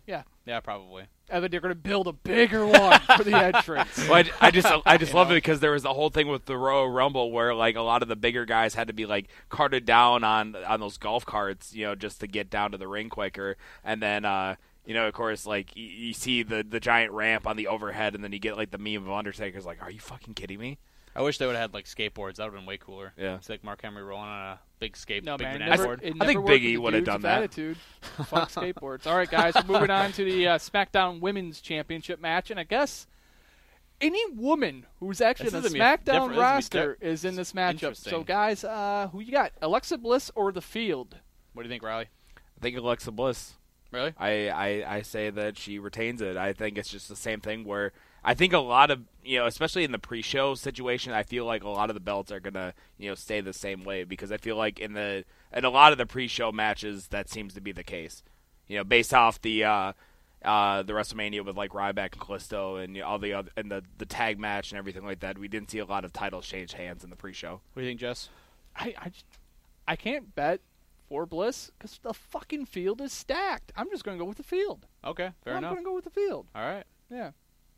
Yeah, probably. And then you're going to build a bigger one for the entrance. Well, I, I just I just love it because there was the whole thing with the Royal Rumble where like a lot of the bigger guys had to be like carted down on on those golf carts, you know, just to get down to the ring quicker. And then uh, you know, of course, like you, you see the the giant ramp on the overhead, and then you get like the meme of Undertaker's like, "Are you fucking kidding me?" I wish they would have had like skateboards. That would have been way cooler. Yeah, it's like Mark Henry rolling on a big skate. No big man, banana never, board. it I think never Big worked E with would have dudes done with that. Attitude. Fuck skateboards. All right, guys, we're moving on to the uh, SmackDown Women's Championship match, and I guess any woman who's actually This in the is gonna be SmackDown different. This is gonna be roster di- is in this matchup. Interesting. So, guys, uh, who you got? Alexa Bliss or The Field? What do you think, Riley? I think Alexa Bliss. Really? I, I, I say that she retains it. I think it's just the same thing where I think a lot of, you know, especially in the pre-show situation, I feel like a lot of the belts are going to, you know, stay the same way because I feel like in the in a lot of the pre-show matches that seems to be the case. You know, based off the uh, uh, the WrestleMania with like Ryback and Kalisto and you know, all the other and the, the tag match and everything like that, we didn't see a lot of titles change hands in the pre-show. What do you think, Jess? I, I, just- I can't bet for Bliss because the fucking field is stacked. I'm just going to go with The Field. Okay, fair I'm enough. going to go with The Field. All right. Yeah.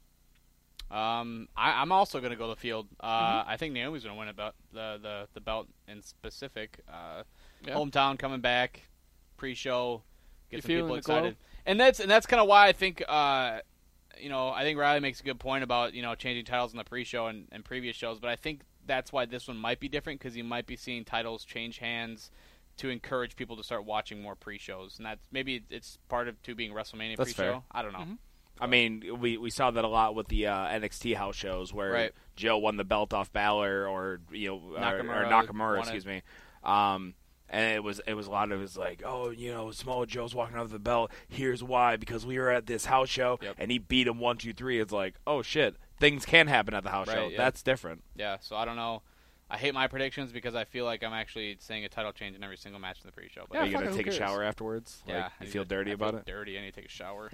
Um, I, I'm also going to go the field. Uh, Mhm. I think Naomi's going to win about the, the the belt in specific. Uh, Yeah. Hometown coming back, pre-show, You get some feeling people the glow? excited, and that's and that's kind of why I think uh, you know I think Riley makes a good point about you know changing titles in the pre-show and, and previous shows, but I think that's why this one might be different because you might be seeing titles change hands to encourage people to start watching more pre-shows, and that's maybe it's part of to being WrestleMania That's pre-show. fair. I don't know. Mm-hmm. I mean, we, we saw that a lot with the uh, N X T house shows where Right. Joe won the belt off Balor or you know or- Nakamura or Nakamura, won excuse it. me. Um, and it was it was a lot of it was like, oh, you know, Samoa Joe's walking out of the belt. Here's why: because we were at this house show Yep. and he beat him one, two, three. It's like, oh shit, things can happen at the house Right, show. yeah. That's different. Yeah, so I don't know. I hate my predictions because I feel like I'm actually saying a title change in every single match in the pre-show. But Are you fuck gonna it, who take a cares? shower afterwards? yeah, Like, I you need feel to- dirty I about feel it? Dirty. I need to take a shower.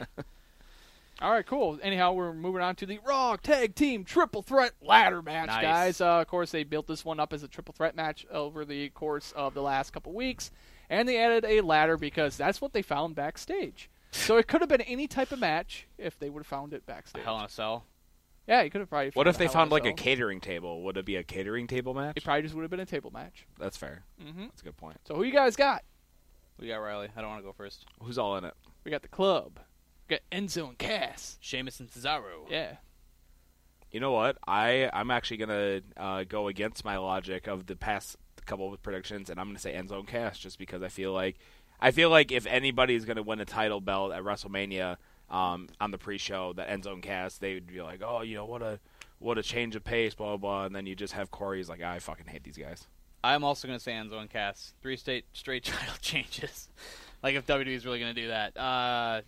All right, cool. Anyhow, we're moving on to the Raw Tag Team Triple Threat Ladder Match, Nice. guys. Uh, of course, they built this one up as a triple threat match over the course of the last couple weeks, and they added a ladder because that's what they found backstage. So it could have been any type of match if they would have found it backstage. Hell in a Cell. Yeah, you could have probably. What if they Hell in found like a Cell. catering table? Would it be a catering table match? It probably just would have been a table match. That's fair. Mm-hmm. That's a good point. So who you guys got? We got Riley. I don't want to go first. Who's all in it? We got the club. We got Enzo and Cass. Sheamus and Cesaro. Yeah. You know what? I I'm actually gonna uh, go against my logic of the past couple of predictions, and I'm gonna say Enzo and Cass just because I feel like I feel like if anybody is gonna win a title belt at WrestleMania um, on the pre-show, that Enzo and Cass, they would be like, oh, you know what a what a change of pace, blah blah blah, and then you just have Corey's like, I fucking hate these guys. I'm also going to say Enzo and Cass. Three state straight title changes. Like if W W E is really going to do that. Uh,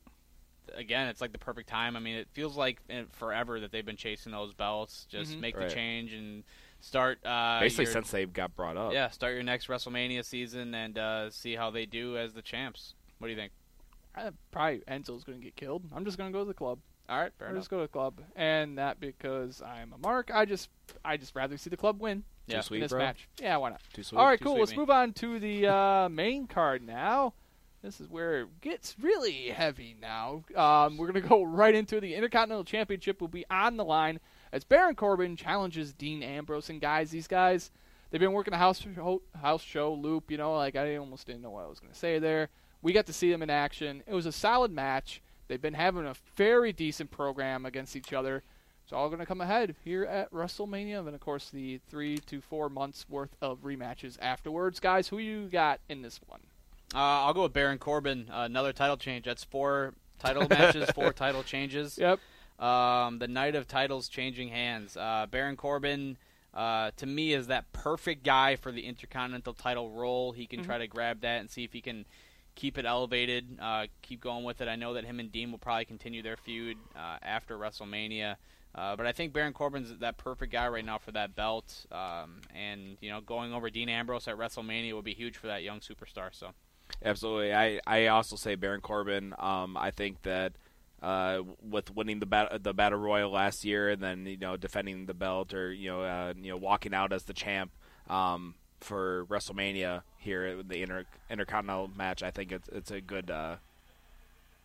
again, it's like the perfect time. I mean, it feels like in- forever that they've been chasing those belts. Just Mhm. make Right. the change and start. Uh, Basically, your- since they got brought up. yeah, start your next WrestleMania season and uh, see how they do as the champs. What do you think? Uh, probably Enzo's going to get killed. I'm just going to go to the club. All right, fair I'll enough. just go to the club, and not because I'm a mark. I just, I just rather see the club win. Yeah. Too sweet, in this bro? match. Yeah, why not? Too sweet. All right, Too cool. sweet Let's me. move on to the uh, main card now. This is where it gets really heavy now. Um, we're going to go right into the Intercontinental Championship will be on the line as Baron Corbin challenges Dean Ambrose. And guys, these guys, they've been working the house show, house show loop, you know, like I almost didn't know what I was going to say there. We got to see them in action. It was a solid match. They've been having a very decent program against each other. It's all going to come ahead here at WrestleMania, and of course the three to four months worth of rematches afterwards. Guys, who you got in this one? Uh, I'll go with Baron Corbin. Uh, another title change. That's four title matches, four title changes. Yep. Um, the night of titles changing hands. Uh, Baron Corbin, uh, to me, is that perfect guy for the Intercontinental title role. He can Mhm. try to grab that and see if he can keep it elevated, uh, keep going with it. I know that him and Dean will probably continue their feud uh, after WrestleMania. Uh, but I think Baron Corbin's that perfect guy right now for that belt. Um, and, you know, going over Dean Ambrose at WrestleMania would be huge for that young superstar. So. Absolutely. I, I also say Baron Corbin. Um, I think that uh, with winning the bat- the Battle Royal last year and then you know defending the belt or you know uh, you know walking out as the champ um, for WrestleMania here in the Inter- Intercontinental match, I think it's it's a good uh,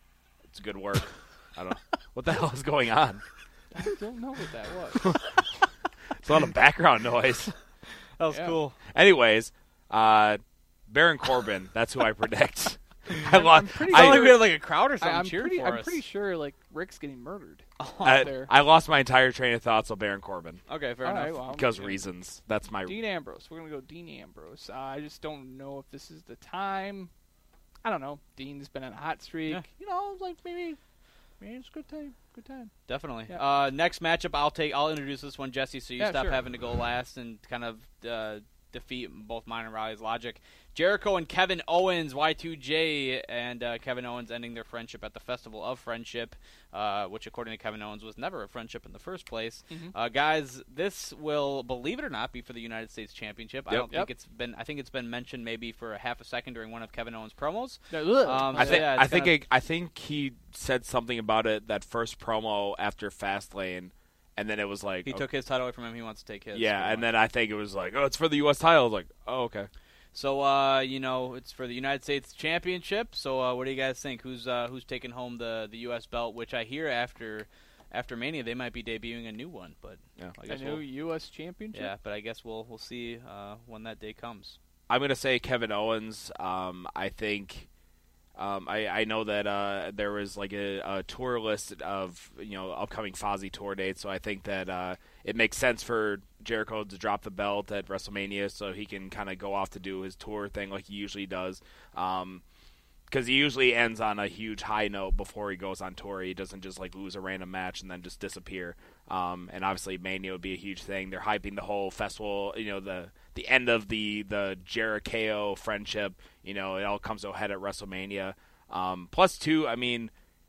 It's good work. I don't. What the hell is going on? I don't know what that was. It's a lot of background noise. That was Yeah. cool. Anyways, uh, Baron Corbin. That's who I predict. I I'm, lost. I'm pretty I, Sounded like sure, we had like a crowd or something I, I'm cheering pretty, for I'm us. pretty sure like Rick's getting murdered. out I, there. I lost my entire train of thoughts on Baron Corbin. Okay, fair All enough. right, well, Because okay. reasons. That's my. Dean Ambrose. We're gonna go Dean Ambrose. Uh, I just don't know if this is the time. I don't know. Dean's been on a hot streak. Yeah. You know, like maybe, maybe it's a good time. Good time. Definitely. Yeah. Uh, next matchup, I'll take. I'll introduce this one, Jesse, so you Yeah, stop sure. having to go last and kind of uh, defeat both mine and Riley's logic. Jericho and Kevin Owens, Y two J, and uh, Kevin Owens ending their friendship at the Festival of Friendship, uh, which, according to Kevin Owens, was never a friendship in the first place. Mhm. Uh, guys, this will, believe it or not, be for the United States Championship. I Yep. don't Yep. think it's been. I think it's been mentioned maybe for a half a second during one of Kevin Owens' promos. Ugh. Um, I so think. yeah, I it's think. kinda- It, I think he said something about it that first promo after Fastlane, and then it was like he oh, took his title away from him. He wants to take his. yeah, pretty and much. then I think it was like, oh, it's for the U S title. I was like, oh, okay. So, uh, you know, it's for the United States Championship. So, uh, what do you guys think? Who's uh, who's taking home the, the U S belt? Which I hear after after Mania they might be debuting a new one. But Yeah. I A guess new we'll, U S championship. yeah. But I guess we'll we'll see uh, when that day comes. I'm gonna say Kevin Owens. Um, I think. Um, I, I know that uh, there was like a, a tour list of you know upcoming Fozzy tour dates, so I think that uh, it makes sense for Jericho to drop the belt at WrestleMania, so he can kind of go off to do his tour thing like he usually does. Um, because he usually ends on a huge high note before he goes on tour. He doesn't just like lose a random match and then just disappear. Um, and obviously Mania would be a huge thing. They're hyping the whole festival, you know, the the end of the the Jericho friendship. You know, it all comes to a head at WrestleMania. Um, plus two, I mean,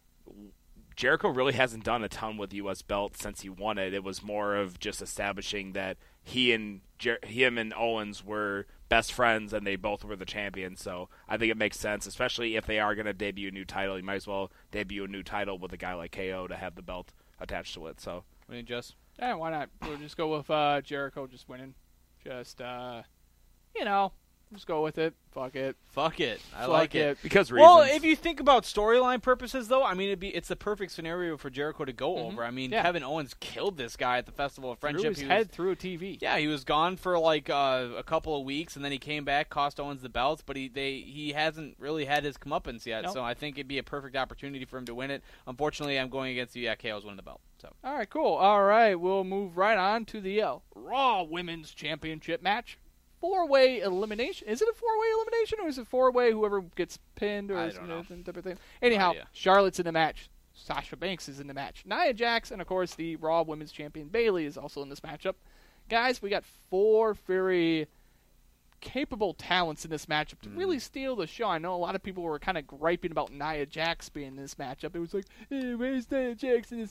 Jericho really hasn't done a ton with the U S belt since he won it. It was more of just establishing that he and Jer- him and Owens were best friends and they both were the champions. So I think it makes sense, especially if they are going to debut a new title. You might as well debut a new title with a guy like K O to have the belt attached to it. So What do you just? Yeah, why not? We'll just go with uh, Jericho just winning. Just uh, you know, just go with it. Fuck it. Fuck it. I Fuck like it. it. because Well, reasons. if you think about storyline purposes, though, I mean, it'd be it's the perfect scenario for Jericho to go Mhm. over. I mean, Yeah. Kevin Owens killed this guy at the Festival of Friendship. Threw his He was- head through a T V. Yeah, he was gone for like uh, a couple of weeks, and then he came back, cost Owens the belts, but he they he hasn't really had his comeuppance yet. Nope. So I think it'd be a perfect opportunity for him to win it. Unfortunately, I'm going against you. Yeah, K O's winning the belt. So All right, cool. All right, we'll move right on to the uh, Raw Women's Championship match. Four-way elimination. Is it a four-way elimination, or is it four-way whoever gets pinned, or I is don't it know. a type of thing? Anyhow, idea. Charlotte's in the match. Sasha Banks is in the match. Nia Jax, and of course the Raw Women's Champion Bayley is also in this matchup. Guys, we got four very capable talents in this matchup to really steal the show. I know a lot of people were kind of griping about Nia Jax being in this matchup. It was like, hey, where's Nia Jax in this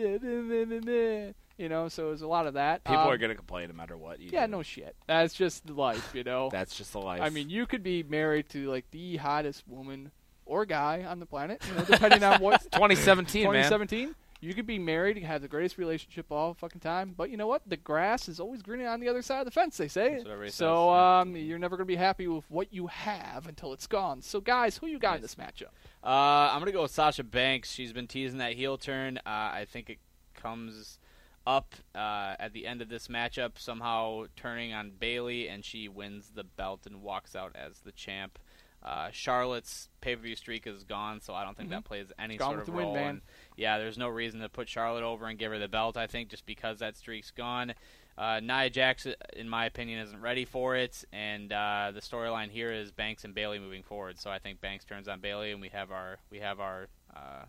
matchup? You know, so there's a lot of that. people Um, are going to complain no matter what. You yeah, do. no shit. That's just life, you know. That's just the life. I mean, you could be married to like the hottest woman or guy on the planet, you know, depending on what. twenty seventeen, man. twenty seventeen. You could be married, have the greatest relationship all fucking time, but you know what? The grass is always greener on the other side of the fence, they say. That's what everybody So says, yeah. um, you're never going to be happy with what you have until it's gone. So, guys, who you got in this matchup? Uh, I'm gonna go with Sasha Banks. She's been teasing that heel turn. Uh, I think it comes up uh, at the end of this matchup, somehow turning on Bayley, and she wins the belt and walks out as the champ. Uh, Charlotte's pay-per-view streak is gone, so I don't think Mhm. that plays any It's gone sort with of the wind, role. man. And, yeah, there's no reason to put Charlotte over and give her the belt, I think, just because that streak's gone. Uh, Nia Jax, in my opinion, isn't ready for it, and uh, the storyline here is Banks and Bayley moving forward. So I think Banks turns on Bayley, and we have our we have our uh,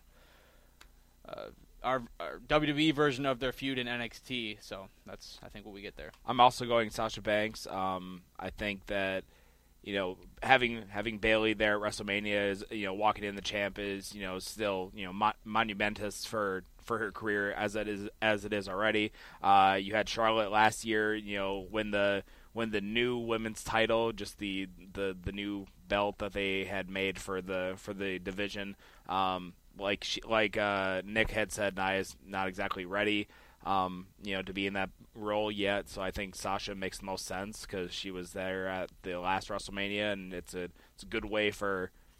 uh, our, our W W E version of their feud in N X T. So that's I think what we get there. I'm also going Sasha Banks. Um, I think that you know having having Bayley there at WrestleMania is you know walking in the champ is you know still you know mo- monumentous for for her career as it is as it is already. Uh, you had Charlotte last year, you know when the when the new women's title, just the the the new belt that they had made for the for the division. Um, like she, like uh, Nick had said, Nia's not exactly ready. Um, you know, to be in that role yet. So I think Sasha makes the most sense because she was there at the last WrestleMania, and it's a it's a good way for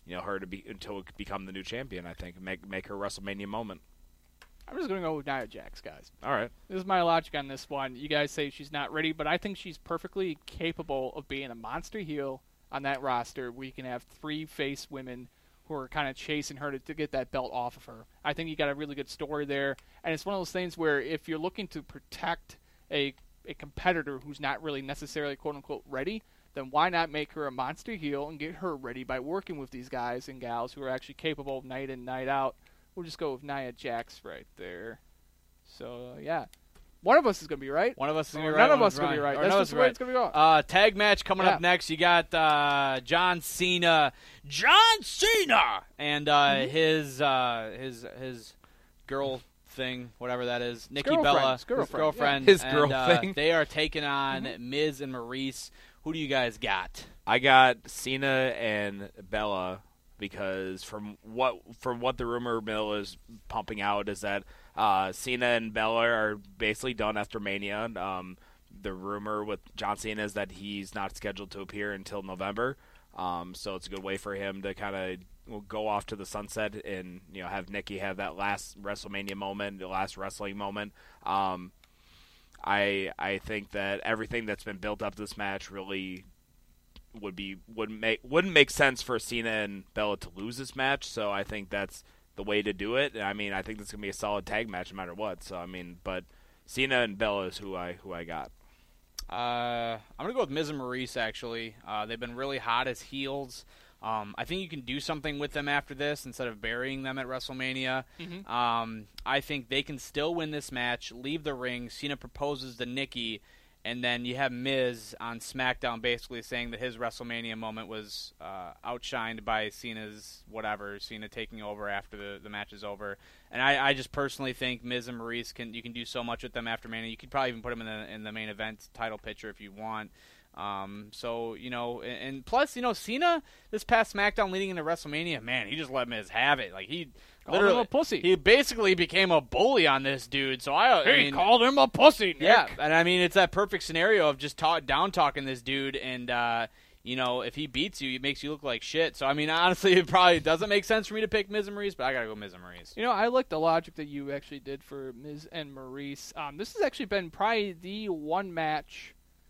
you know her to be until become the new champion. I think make make her WrestleMania moment. I'm just going to go with Nia Jax, guys. All right. This is my logic on this one. You guys say she's not ready, but I think she's perfectly capable of being a monster heel on that roster where you can have three face women who are kind of chasing her to, to get that belt off of her. I think you got a really good story there, and it's one of those things where if you're looking to protect a, a competitor who's not really necessarily quote-unquote ready, then why not make her a monster heel and get her ready by working with these guys and gals who are actually capable night in, night out. We'll just go with Nia Jax right there. So, uh, yeah. One of us is going to be right. One of us is going to be or right. None of us is going to be right. That's just the way right. it's going to go. Uh, tag match coming Yeah. up next. You got uh, John Cena. John Cena! And uh, Mm-hmm. his uh, his his girl thing, whatever that is. Nikki girlfriend. Bella. His girlfriend, His girlfriend. yeah. His and, girl uh, thing. They are taking on Mm-hmm. Miz and Maurice. Who do you guys got? I got Cena and Bella because from what from what the rumor mill is pumping out is that uh, Cena and Bella are basically done after Mania. Um, the rumor with John Cena is that he's not scheduled to appear until November, um, so it's a good way for him to kind of go off to the sunset and you know have Nikki have that last WrestleMania moment, the last wrestling moment. Um, I I think that everything that's been built up to this match really would be wouldn't make wouldn't make sense for Cena and Bella to lose this match. So I think that's the way to do it. I mean, I think this is gonna be a solid tag match no matter what. So I mean, but Cena and Bella is who I who I got. Uh, I'm going to go with Miz and Maurice, actually. Uh, they've been really hot as heels. Um, I think you can do something with them after this instead of burying them at WrestleMania. Mhm. Um, I think they can still win this match, leave the ring. Cena proposes to Nikki, and then you have Miz on SmackDown basically saying that his WrestleMania moment was uh, outshined by Cena's whatever, Cena taking over after the, the match is over. And I, I just personally think Miz and Maurice, can you can do so much with them after Mania. You could probably even put them in the, in the main event title picture if you want. Um, so, you know, and, and plus, you know, Cena, this past SmackDown leading into WrestleMania, man, he just let Miz have it. Like, he Called literally, him a pussy. He basically became a bully on this dude. So I, I He mean, called him a pussy, Nick. yeah, and I mean, it's that perfect scenario of just ta- down talking this dude, and uh, you know, if he beats you, it makes you look like shit. So I mean, honestly, it probably doesn't make sense for me to pick Miz and Maurice, but I gotta go Miz and Maurice. You know, I like the logic that you actually did for Miz and Maurice. Um, this has actually been probably the one match.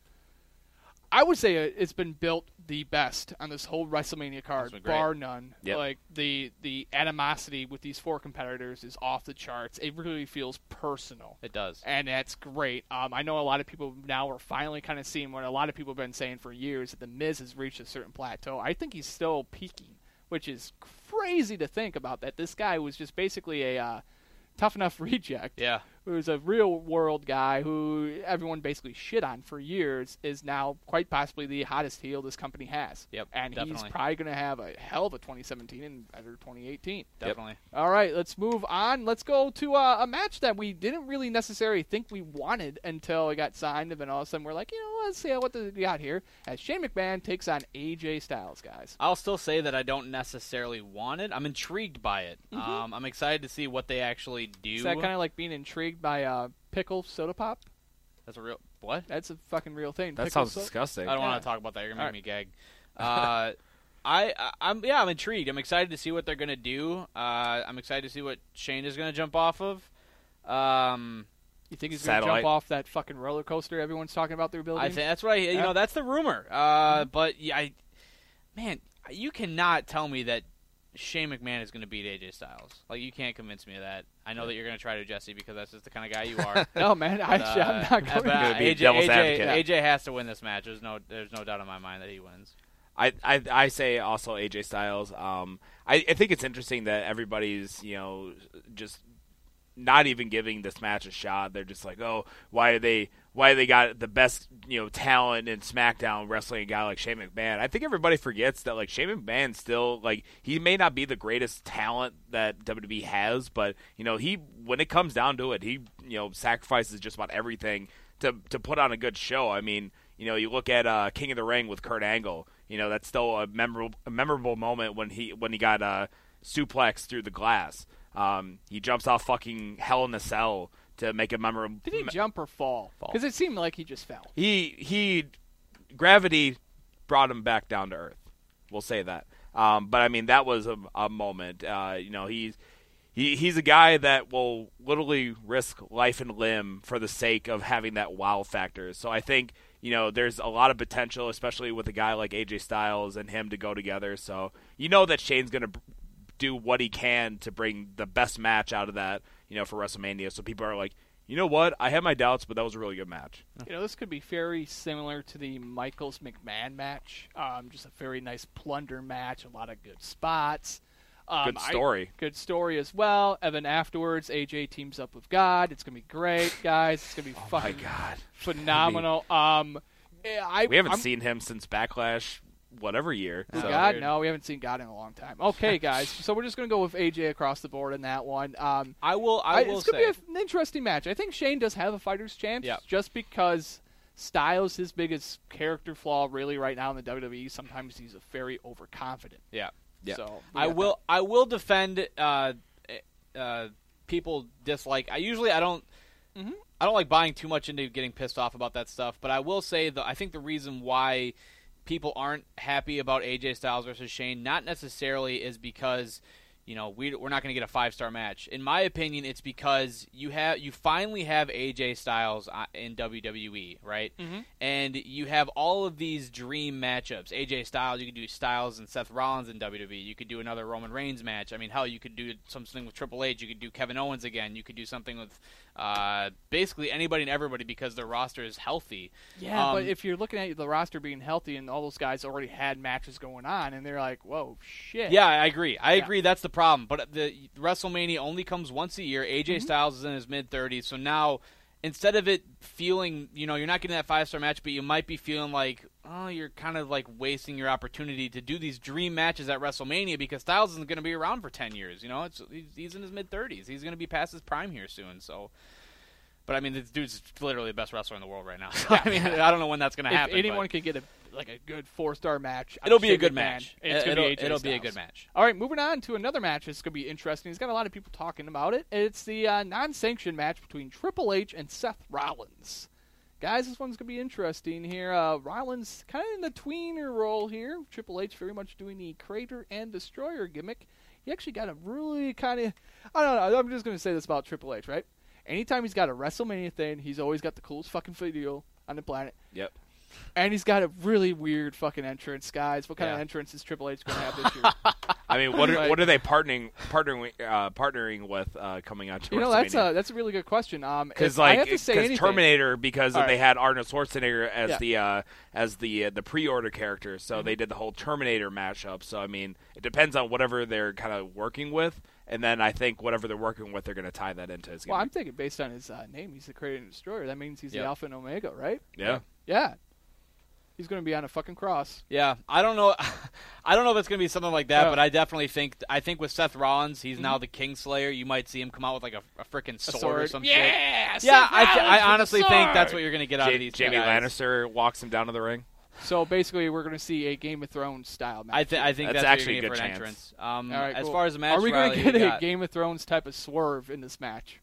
I would say it's been built the best on this whole WrestleMania card, been great. bar none. Yep. Like the the animosity with these four competitors is off the charts. It really feels personal. It does, and that's great. Um, I know a lot of people now are finally kind of seeing what a lot of people have been saying for years, that the Miz has reached a certain plateau. I think he's still peaking, which is crazy to think about. That this guy was just basically a uh, tough enough reject. Yeah. Who's a real world guy who everyone basically shit on for years, is now quite possibly the hottest heel this company has. Yep, and definitely. he's probably going to have a hell of a twenty seventeen and better twenty eighteen. Definitely. All right, let's move on. Let's go to uh, a match that we didn't really necessarily think we wanted until it got signed, and then all of a sudden we're like, you know, let's see what we got here. As Shane McMahon takes on A J Styles, guys. I'll still say that I don't necessarily want it. I'm intrigued by it. Mhm. Um, I'm excited to see what they actually do. Is that kind of like being intrigued by uh, pickle soda pop? That's a real what? That's a fucking real thing. That Pickle sounds so- disgusting. I don't Yeah. want to talk about that. You're gonna All make me gag. Uh, I, I, I'm yeah, I'm intrigued. I'm excited to see what they're gonna do. Uh, I'm excited to see what Shane is gonna jump off of. Um, You think he's going to Satellite. jump off that fucking roller coaster everyone's talking about they're building? I think that's what I, you Yeah. know, that's the rumor. Uh, but yeah, I, man, you cannot tell me that Shane McMahon is going to beat A J Styles. Like, you can't convince me of that. I know that you're going to try to, Jesse, because that's just the kind of guy you are. No, man, I, But, uh, I'm not going but, to. uh, Gonna be A J, devil's A J, advocate. A J has to win this match. There's no, there's no doubt in my mind that he wins. I, I I say also A J Styles. Um, I, I think it's interesting that everybody's you know just not even giving this match a shot. They're just like, oh, why are they why they got the best you know talent in SmackDown wrestling a guy like Shane McMahon? I think everybody forgets that like Shane McMahon still like he may not be the greatest talent that W W E has, but you know he when it comes down to it, he you know sacrifices just about everything to to put on a good show. I mean. You know, you look at uh, King of the Ring with Kurt Angle. You know, that's still a memorable, a memorable moment when he when he got uh, suplexed through the glass. Um, he jumps off fucking Hell in a Cell to make a memorable. Did he jump or fall? Because it seemed like he just fell. He he, gravity brought him back down to earth. We'll say that. Um, but I mean, that was a, a moment. Uh, you know, he's he, he's a guy that will literally risk life and limb for the sake of having that wow factor. So I think, you know, there's a lot of potential, especially with a guy like A J Styles and him to go together. So you know that Shane's going to do what he can to bring the best match out of that, you know, for WrestleMania. So people are like, you know what? I have my doubts, but that was a really good match. You know, this could be very similar to the Michaels McMahon match. Um, just a very nice plunder match, a lot of good spots. Um, good story. I, good story as well. And then afterwards, A J teams up with God. It's going to be great, guys. It's going to be oh fucking my God. phenomenal. Um, I, we haven't I'm, seen him since Backlash whatever year. Oh, so. God, no, we haven't seen God in a long time. Okay, guys, so we're just going to go with A J across the board in that one. Um, I will. I, I will it's going say to be an interesting match. I think Shane does have a fighter's chance, yep. just because Styles, his biggest character flaw, really right now in the W W E. Sometimes he's a very overconfident. Yeah, yeah. So I will. That. I will defend. Uh, uh, people dislike. I usually I don't. Mm-hmm. I don't like buying too much into getting pissed off about that stuff. But I will say that I think the reason why people aren't happy about A J Styles versus Shane, not necessarily is because, you know, we, we're not going to get a five-star match. In my opinion, it's because you have you finally have A J Styles in W W E, right? Mm-hmm. And you have all of these dream matchups. A J Styles, you could do Styles and Seth Rollins in W W E. You could do another Roman Reigns match. I mean, hell, you could do something with Triple H. You could do Kevin Owens again. You could do something with uh, basically anybody and everybody because their roster is healthy. Yeah, um, but if you're looking at the roster being healthy and all those guys already had matches going on, and they're like, whoa, shit. Yeah, I agree. I yeah. agree. That's the problem. But the WrestleMania only comes once a year. A J Mm-hmm. Styles is in his mid-thirties, so now instead of it feeling, you know, you're not getting that five-star match, but you might be feeling like, oh, you're kind of like wasting your opportunity to do these dream matches at WrestleMania because Styles isn't going to be around for ten years. You know, it's he's in his mid-thirties. He's going to be past his prime here soon, so... But, I mean, this dude's literally the best wrestler in the world right now. So, I mean, I don't know when that's going to happen. If anyone but. can get a like a good four-star match, It'll I'm be a good McMahon, match. It's going to it'll be A J it'll Styles. be a good match. All right, moving on to another match. It's going to be interesting. It's got a lot of people talking about it. It's the uh, non-sanctioned match between Triple H and Seth Rollins. Guys, this one's going to be interesting here. Uh, Rollins kind of in the tweener role here. Triple H very much doing the Crater and Destroyer gimmick. He actually got a really kind of... I don't know. I'm just going to say this about Triple H, right? Anytime he's got a WrestleMania thing, he's always got the coolest fucking video on the planet. Yep. And he's got a really weird fucking entrance, guys. What kind yeah. of entrance is Triple H going to have this year? I mean, what are, what are they partnering partnering uh, partnering with uh, coming out to you know, WrestleMania? that's a that's a really good question. Um, Because like like, I have to say anything, Terminator, because All they right. had Arnold Schwarzenegger as Yeah. the uh, as the uh, the pre-order character, so Mm-hmm. they did the whole Terminator mashup. So I mean, it depends on whatever they're kind of working with, and then I think whatever they're working with, they're going to tie that into his. Well, gimmick. I'm thinking based on his uh, name, he's the Creator and Destroyer. That means he's Yep. the Alpha and Omega, right? Yeah. Yeah. He's going to be on a fucking cross. Yeah, I don't know. I don't know if it's going to be something like that, Yeah. but I definitely think. I think with Seth Rollins, he's Mhm. now the Kingslayer. You might see him come out with like a, a freaking sword, sword. or some Yeah, shit. Seth Yeah, I, th- Rollins I with a honestly think that's sword. what you're going to get out Ja- of these Jamie guys. Lannister walks him down to the ring. So basically, we're going to see a Game of Thrones style match. I, th- I think That's that's, actually what you're a gonna good get for an chance. entrance. Um, All right, as cool. far as the match, Are we going Riley, to get you a got- Game of Thrones type of swerve in this match?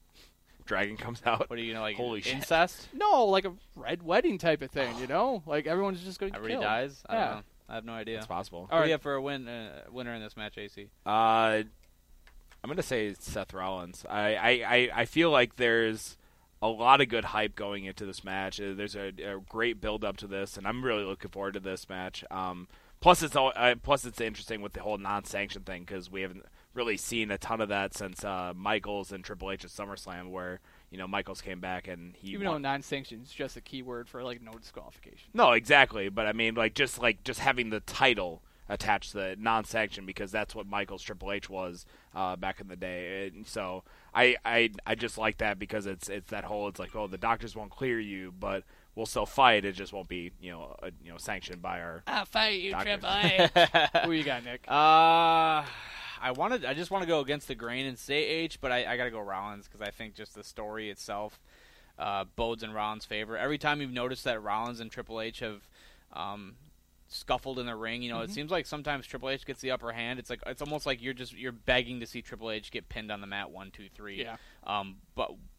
Dragon comes out. What are you gonna like? Holy shit. Incest? No, like a red wedding type of thing, you know? Like everyone's just going to get Everybody killed. dies? I Yeah. don't know. I have no idea. It's possible. What All do right. you have for a win, uh, winner in this match, A C? Uh, I'm going to say Seth Rollins. I, I, I, I feel like there's a lot of good hype going into this match. Uh, There's a, a great build up to this, and I'm really looking forward to this match. Um, plus, it's all, uh, plus it's interesting with the whole non-sanction thing because we haven't really seen a ton of that since uh, Michaels and Triple H at SummerSlam, where you know Michaels came back and he Even won. though non-sanctioned is just a keyword for like no disqualification. No, exactly. But I mean, like just like just having the title attached to the non-sanction because that's what Michaels Triple H was uh, back in the day. And so I, I I just like that because it's it's that whole it's like oh the doctors won't clear you, but we'll still fight. It just won't be you know uh, you know sanctioned by our. I'll fight you, doctors. Triple H. Who you got, Nick? Uh, I wanted. I just want to go against the grain and say H, but I, I got to go Rollins because I think just the story itself uh, bodes in Rollins' favor. Every time you've noticed that Rollins and Triple H have um, scuffled in the ring, you know, Mm-hmm. it seems like sometimes Triple H gets the upper hand. It's like it's almost like you're just you're begging to see Triple H get pinned on the mat one, two, three. Yeah. Um, but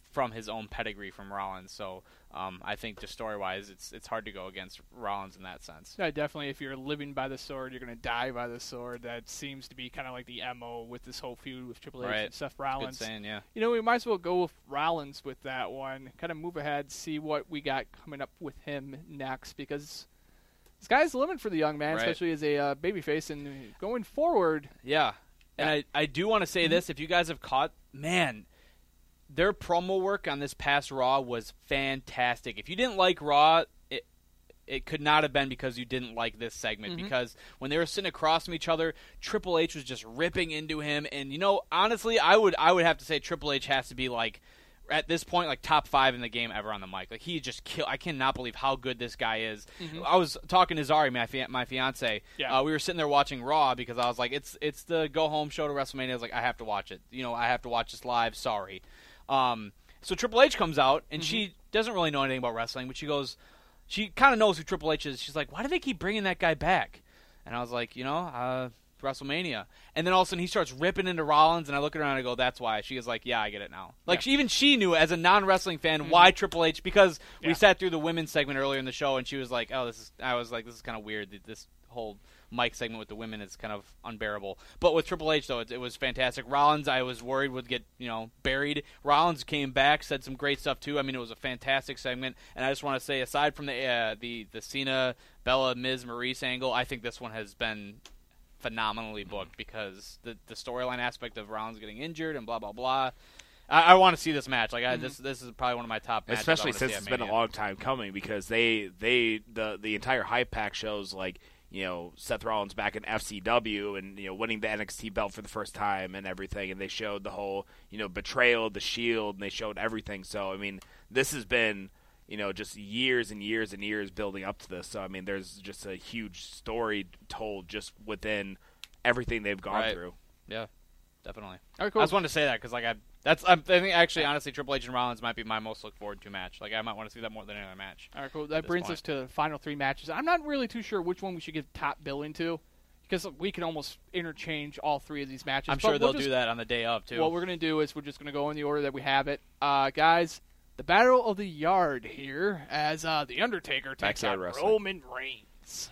from his own pedigree from Rollins. So um, I think just story-wise, it's it's hard to go against Rollins in that sense. Yeah, definitely. If you're living by the sword, you're going to die by the sword. That seems to be kind of like the M O with this whole feud with Triple H Right. and Seth Rollins. Good saying, yeah. You know, we might as well go with Rollins with that one. Kind of move ahead, see what we got coming up with him next, because sky's the limit for the young man, Right. especially as a uh, babyface. And going forward, Yeah. And I, I do want to say Mm-hmm. this. If you guys have caught, man, their promo work on this past Raw was fantastic. If you didn't like Raw, it it could not have been because you didn't like this segment. Mhm. Because when they were sitting across from each other, Triple H was just ripping into him. And, you know, honestly, I would I would have to say Triple H has to be, like, at this point, like, top five in the game ever on the mic. Like, he just kill. I cannot believe how good this guy is. Mhm. I was talking to Zari, my, fi- my fiance. Yeah. Uh, we were sitting there watching Raw because I was like, it's it's the go-home show to WrestleMania. I was like, I have to watch it. You know, I have to watch this live. Sorry. Um, so Triple H comes out, and Mm-hmm. she doesn't really know anything about wrestling, but she goes, she kind of knows who Triple H is. She's like, why do they keep bringing that guy back? And I was like, you know, uh, WrestleMania. And then all of a sudden he starts ripping into Rollins, and I look around and I go, that's why. She was like, yeah, I get it now. Like, Yeah. she, even she knew as a non-wrestling fan Mhm. why Triple H, because Yeah. we sat through the women's segment earlier in the show, and she was like, oh, this is, I was like, this is kind of weird. This whole Mike segment with the women is kind of unbearable. But with Triple H, though, it, it was fantastic. Rollins, I was worried would get, you know, buried. Rollins came back, said some great stuff, too. I mean, it was a fantastic segment. And I just want to say, aside from the uh, the, the Cena, Bella, Miz, Maurice angle, I think this one has been phenomenally booked because the the storyline aspect of Rollins getting injured and blah, blah, blah. I, I want to see this match. Like I, this, this is probably one of my top matches. I Especially wanna since see at it's been a Mania. long time coming, because they they the the entire hype pack shows like, you know, Seth Rollins back in F C W and, you know, winning the N X T belt for the first time and everything, and they showed the whole, you know, betrayal of the Shield, and they showed everything. So I mean, this has been, you know, just years and years and years building up to this. So I mean, there's just a huge story told just within everything they've gone Right. through. Yeah, definitely. All right, cool. I just wanted to say that because like I that's I'm, I think actually honestly Triple H and Rollins might be my most look forward to match. Like I might want to see that more than any other match. All right, cool. That this brings point. us to the final three matches. I'm not really too sure which one we should give top billing to, because we can almost interchange all three of these matches. I'm But sure we'll they'll just- do that on the day of too. What we're going to do is we're just going to go in the order that we have it. Uh, guys, the Battle of the Yard here as uh, The Undertaker takes Backyard on wrestling. Roman Reigns.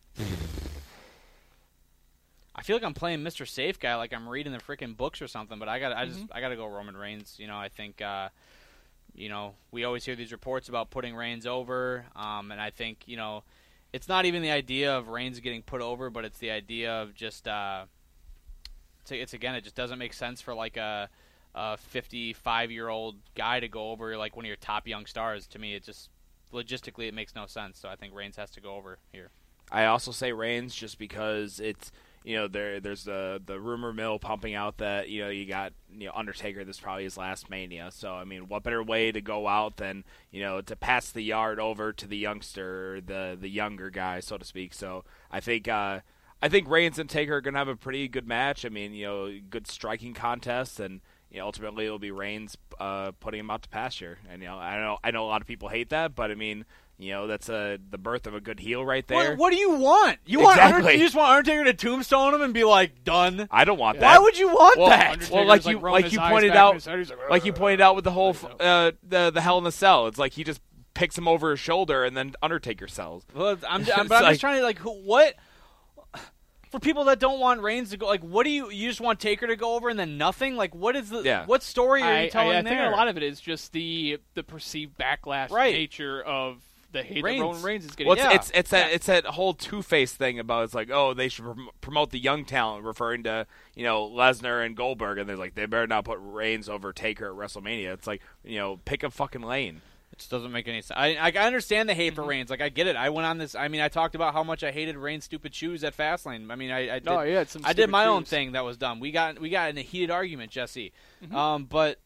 I feel like I'm playing Mister Safe Guy, like I'm reading the freaking books or something. But I got, I just, Mhm. I got to go Roman Reigns. You know, I think, uh, you know, we always hear these reports about putting Reigns over, um, and I think, you know, it's not even the idea of Reigns getting put over, but it's the idea of just, uh, it's, it's again, it just doesn't make sense for like a, a fifty-five-year-old guy to go over like one of your top young stars. To me, it just logistically it makes no sense. So I think Reigns has to go over here. I also say Reigns just because it's, you know, there there's the the rumor mill pumping out that, you know, you got, you know, Undertaker, this is probably his last Mania. So I mean, what better way to go out than, you know, to pass the yard over to the youngster, the the younger guy, so to speak. So I think uh, I think Reigns and Taker are gonna have a pretty good match. I mean, you know, good striking contest, and you know, ultimately it'll be Reigns uh, putting him out to pasture. And you know, I know I know a lot of people hate that, but I mean, you know, that's a the birth of a good heel right there. What, what do you want? You want Exactly. Under- you just want Undertaker to tombstone him and be like done? I don't want Why that. would you want well, that? Well, like like, you rolling like his you eyes pointed back in out, his head. He's like, like you pointed out with the whole f- uh, the the Hell in a Cell. It's like he just picks him over his shoulder and then Undertaker sells. Well, I'm, It's I'm, but I'm like- just trying to like who, what for people that don't want Reigns to go. Like, what do you you just want Taker to go over and then nothing? Like, what is the Yeah. what story are I, you telling I, I there? think a lot of it is just the the perceived backlash Right. nature of the hate Reigns. that Roman Reigns is getting. Well, it's Yeah. it's it's that it's that whole Two Face thing about it's like, oh, they should prom- promote the young talent, referring to, you know, Lesnar and Goldberg, and they're like, they better not put Reigns over Taker at WrestleMania. It's like, you know, pick a fucking lane. It just doesn't make any sense. I, I I understand the hate for Reigns. Like, I get it. I went on this. I mean, I talked about how much I hated Reigns' stupid shoes at Fastlane. I mean, I, I did, Oh, yeah, it's some I did stupid my own shoes. thing that was dumb. We got we got in a heated argument, Jesse. Mhm. Um, but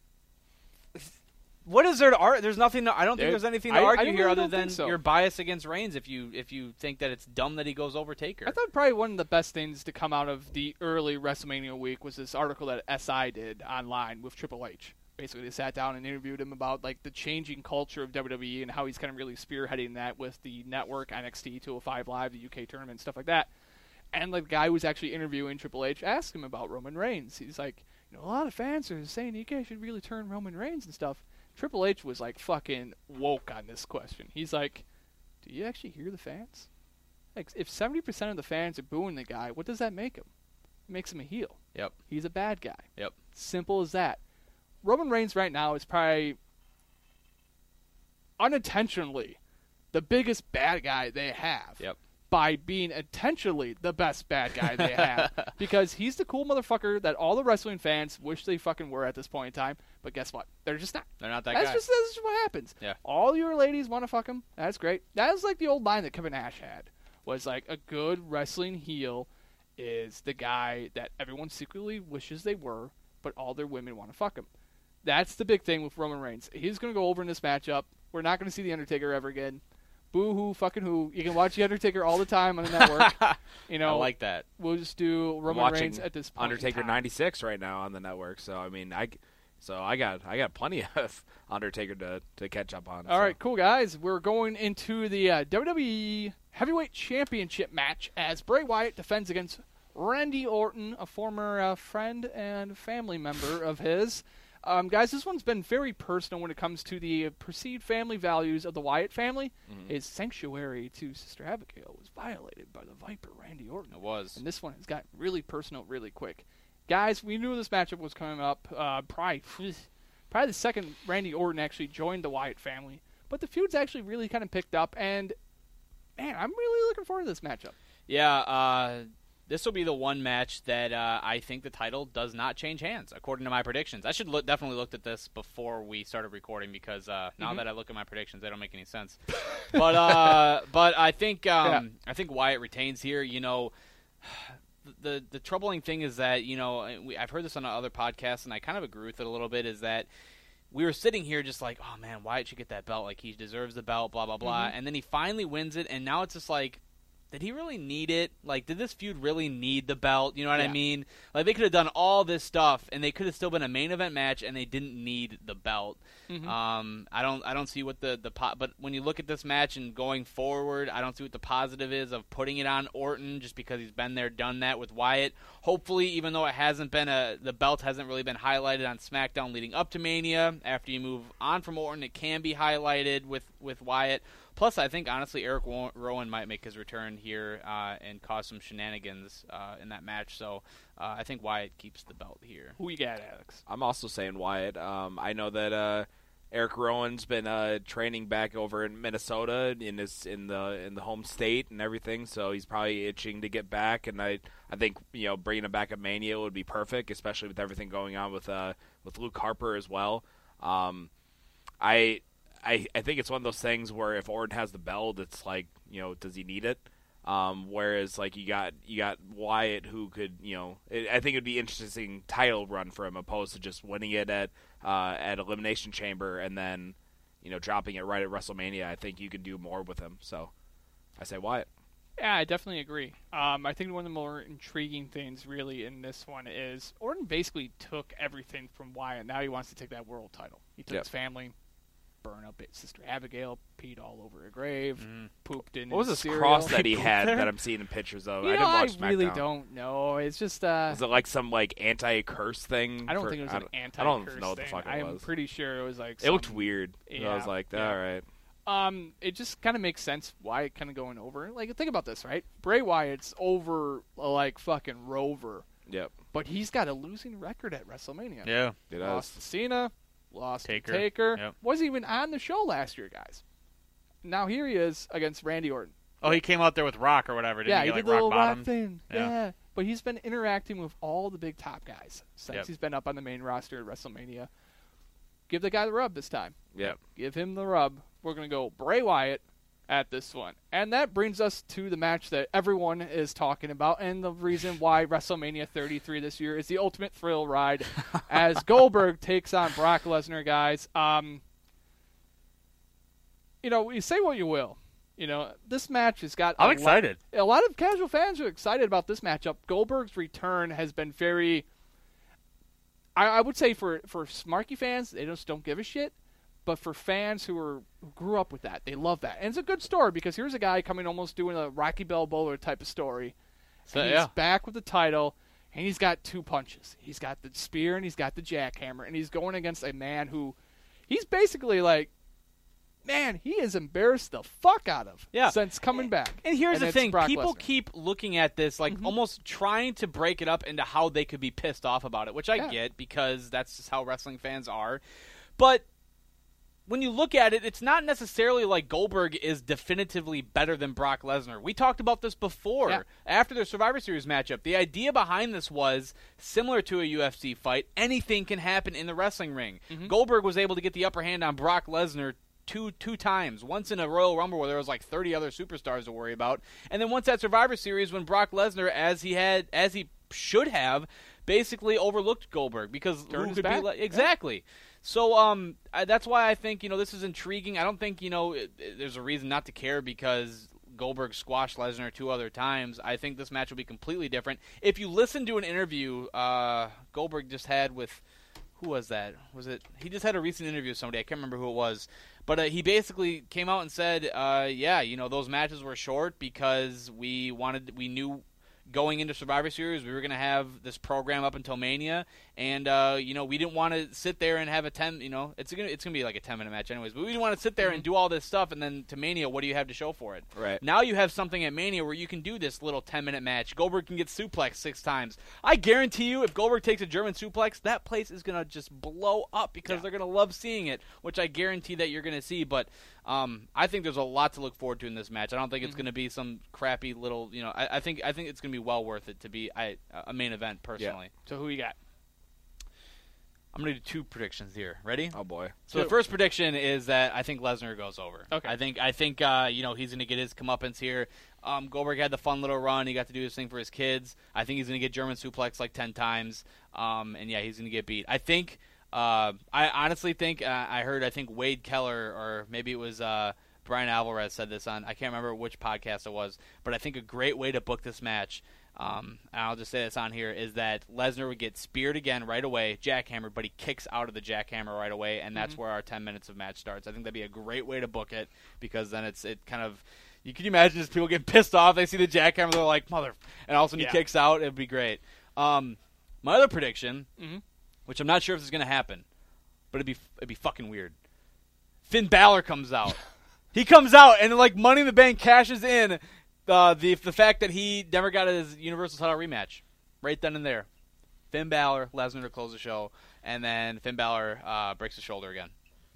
what is there to argue? There's nothing. To, I don't think There- there's anything to I- I argue really here don't other than think so. your bias against Reigns. If you if you think that it's dumb that he goes over Taker. I thought probably one of the best things to come out of the early WrestleMania week was this article that S I did online with Triple H. Basically, they sat down and interviewed him about like the changing culture of W W E and how he's kind of really spearheading that with the network, N X T, two oh five Live, the U K tournament, stuff like that. And like, the guy who was actually interviewing Triple H asked him about Roman Reigns. He's like, you know, a lot of fans are saying you guys should really turn Roman Reigns and stuff. Triple H was like fucking woke on this question. He's like, do you actually hear the fans? Like, if seventy percent of the fans are booing the guy, what does that make him? It makes him a heel. Yep. He's a bad guy. Yep. Simple as that. Roman Reigns right now is probably unintentionally the biggest bad guy they have. Yep. By being intentionally the best bad guy they have. Because he's the cool motherfucker that all the wrestling fans wish they fucking were at this point in time. But guess what? They're just not. They're not that that's guy. Just, that's just what happens. Yeah. All your ladies want to fuck him. That's great. That was like the old line that Kevin Nash had. Was like, a good wrestling heel is the guy that everyone secretly wishes they were, but all their women want to fuck him. That's the big thing with Roman Reigns. He's going to go over in this matchup. We're not going to see The Undertaker ever again. Boo-hoo, fucking who. You can watch The Undertaker all the time on the network. You know, I like that. We'll just do Roman I'm watching Reigns at this point. Undertaker in time. ninety-six right now on the network. So I mean, I so I got I got plenty of Undertaker to, to catch up on. All so. right, cool guys. We're going into the uh, W W E Heavyweight Championship match as Bray Wyatt defends against Randy Orton, a former uh, friend and family member of his. Um, guys, this one's been very personal when it comes to the perceived family values of the Wyatt family. Mm-hmm. His sanctuary to Sister Abigail was violated by the Viper, Randy Orton. It was. And this one has got really personal really quick. Guys, we knew this matchup was coming up. Uh, probably, probably the second Randy Orton actually joined the Wyatt family. But the feud's actually really kind of picked up. And, man, I'm really looking forward to this matchup. Yeah, uh... this will be the one match that uh, I think the title does not change hands, according to my predictions. I should look, definitely looked at this before we started recording because uh, now Mhm. that I look at my predictions, they don't make any sense. but uh, but I think um, Yeah. I think Wyatt retains here. You know, the the troubling thing is that you know we, I've heard this on other podcasts, and I kind of agree with it a little bit. Is that we were sitting here just like, oh man, Wyatt should get that belt. Like he deserves the belt. Blah blah blah. Mhm. And then he finally wins it, and now it's just like, did he really need it? Like, did this feud really need the belt? You know what Yeah. I mean? Like, they could have done all this stuff, and they could have still been a main event match, and they didn't need the belt. Mhm. Um, I don't, I don't see what the the po- but when you look at this match and going forward, I don't see what the positive is of putting it on Orton just because he's been there, done that with Wyatt. Hopefully, even though it hasn't been a, the belt hasn't really been highlighted on SmackDown leading up to Mania. After you move on from Orton, it can be highlighted with with Wyatt. Plus, I think, honestly, Eric Rowan might make his return here uh, and cause some shenanigans uh, in that match. So uh, I think Wyatt keeps the belt here. Who you got, Alex? I'm also saying Wyatt. Um, I know that uh, Eric Rowan's been uh, training back over in Minnesota in his in the in the home state and everything, so he's probably itching to get back. And I I think you know bringing him back at Mania would be perfect, especially with everything going on with uh, with Luke Harper as well. Um, I. I, I think it's one of those things where if Orton has the belt, it's like, you know, does he need it? Um, whereas like you got you got Wyatt who could, you know, it, I think it'd be an interesting title run for him opposed to just winning it at uh, at Elimination Chamber and then, you know, dropping it right at WrestleMania. I think you can do more with him. So I say Wyatt. Yeah, I definitely agree. Um, I think one of the more intriguing things really in this one is Orton basically took everything from Wyatt. Now he wants to take that world title. He took Yep. his family, burned up at Sister Abigail, peed all over her grave, Mm-hmm. pooped in What was his this cereal. cross that he He pooped had there. that I'm seeing in pictures of? You I know, didn't watch I really SmackDown. don't know. It's just uh, Was it like some like anti-curse thing? I don't for- think it was I an don't- anti-curse I don't know what the thing. fuck it I am was. pretty sure it was like It looked some- weird. Yeah, I was like, yeah. all right. Um, it just kind of makes sense why it kind of going over. Like, think about this, right? Bray Wyatt's over like fucking Rover. Yep. But he's got a losing record at WrestleMania. Yeah. It Lost to Cena, lost Taker. to Taker. Yep. Wasn't even on the show last year, guys. Now here he is against Randy Orton. Oh, he came out there with Rock or whatever. Didn't Yeah, he, he get, did like, the little rock rock bottom? thing. Yeah. Yeah. But he's been interacting with all the big top guys since Yep. he's been up on the main roster at WrestleMania. Give the guy the rub this time. Yep. Give him the rub. We're going to go Bray Wyatt at this one. And that brings us to the match that everyone is talking about and the reason why WrestleMania thirty-three this year is the ultimate thrill ride as Goldberg takes on Brock Lesnar, guys. Um, you know, you say what you will. You know, this match has got I'm a excited. Lot, a lot of casual fans are excited about this matchup. Goldberg's return has been very... I, I would say for, for Smarky fans, they just don't give a shit. But for fans who are who grew up with that, they love that. And it's a good story because here's a guy coming almost doing a Rocky Balboa type of story. So, and he's yeah. back with the title. And he's got two punches. He's got the spear and he's got the jackhammer. And he's going against a man who he's basically like, man, he has embarrassed the fuck out of yeah. since coming back. And here's and the thing. Brock People Lesnar. keep looking at this like mm-hmm. almost trying to break it up into how they could be pissed off about it, which I yeah. get because that's just how wrestling fans are. But when you look at it, it's not necessarily like Goldberg is definitively better than Brock Lesnar. We talked about this before yeah. after their Survivor Series matchup. The idea behind this was similar to a U F C fight. Anything can happen in the wrestling ring. Mm-hmm. Goldberg was able to get the upper hand on Brock Lesnar two two times. Once in a Royal Rumble where there was like thirty other superstars to worry about, and then once at Survivor Series when Brock Lesnar, as he had, as he should have, basically overlooked Goldberg because Turned who his could back. be like, exactly. Yeah. So um, I, that's why I think you know this is intriguing. I don't think you know it, it, there's a reason not to care because Goldberg squashed Lesnar two other times. I think this match will be completely different. If you listen to an interview uh, Goldberg just had with who was that? Was it he just had a recent interview with somebody? I can't remember who it was. But uh, he basically came out and said, uh, yeah, you know, those matches were short because we wanted, we knew going into Survivor Series we were going to have this program up until Mania, and uh, you know, we didn't want to sit there and have a ten, you know, it's gonna it's gonna be like a ten minute match anyways, but we didn't want to sit there mm-hmm. and do all this stuff and then to Mania, what do you have to show for it? Right. Now you have something at Mania where you can do this little ten minute match. Goldberg can get suplexed six times. I guarantee you, if Goldberg takes a German suplex, that place is gonna just blow up because yeah. they're gonna love seeing it, which I guarantee that you're gonna see. But um, I think there's a lot to look forward to in this match. I don't think it's mm-hmm. gonna be some crappy little, you know. I, I think I think it's gonna be well worth it to be I, a main event personally. Yeah. So who you got? I'm going to do two predictions here. Ready? Oh boy. So two. The first prediction is that I think Lesnar goes over. Okay. I think I think uh, you know he's going to get his comeuppance here. Um, Goldberg had the fun little run. He got to do his thing for his kids. I think he's going to get German suplex like ten times. Um, and yeah, he's going to get beat. I think. Uh, I honestly think uh, I heard. I think Wade Keller or maybe it was uh, Brian Alvarez said this on. I can't remember which podcast it was, but I think a great way to book this match. Um, and I'll just say this on here, is that Lesnar would get speared again right away, jackhammered, but he kicks out of the jackhammer right away, and that's mm-hmm. where our ten minutes of match starts. I think that'd be a great way to book it, because then it's it kind of, you can imagine just people getting pissed off, they see the jackhammer, they're like, mother, and all of a sudden yeah. he kicks out, it'd be great. Um, my other prediction, mm-hmm. which I'm not sure if this is going to happen, but it'd be it'd be fucking weird. Finn Balor comes out. He comes out, and like Money in the Bank cashes in, Uh, the the fact that he never got his Universal title rematch, right then and there. Finn Balor, Lesnar to close the show, and then Finn Balor uh, breaks his shoulder again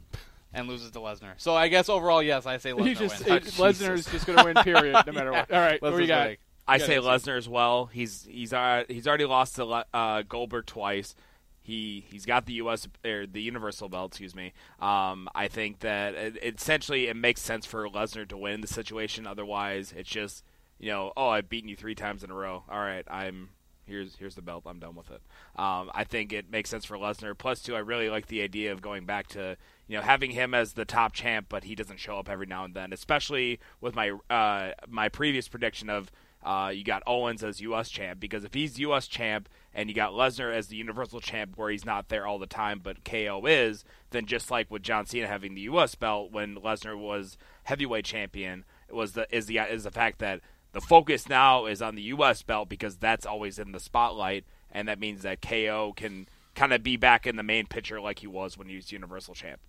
and loses to Lesnar. So I guess overall, yes, I say Lesnar just, wins. It, Lesnar's just going to win, period, no matter yeah. what. All right, Lesnar's what do you got? winning. I You say got Lesnar as well. He's he's uh, he's already lost to uh, Goldberg twice. He he's got the U S or the Universal belt, excuse me. Um, I think that it, essentially it makes sense for Lesnar to win the situation. Otherwise, it's just, you know, oh, I've beaten you three times in a row. All right, I'm here's here's the belt. I'm done with it. Um, I think it makes sense for Lesnar. Plus, too, I really like the idea of going back to, you know, having him as the top champ, but he doesn't show up every now and then. Especially with my uh, my previous prediction of uh, you got Owens as U S champ, because if he's U S champ and you got Lesnar as the Universal champ, where he's not there all the time, but K O is, then just like with John Cena having the U S belt when Lesnar was heavyweight champion, it was the is the is the fact that the focus now is on the U S belt because that's always in the spotlight, and that means that K O can kind of be back in the main picture like he was when he was Universal champ.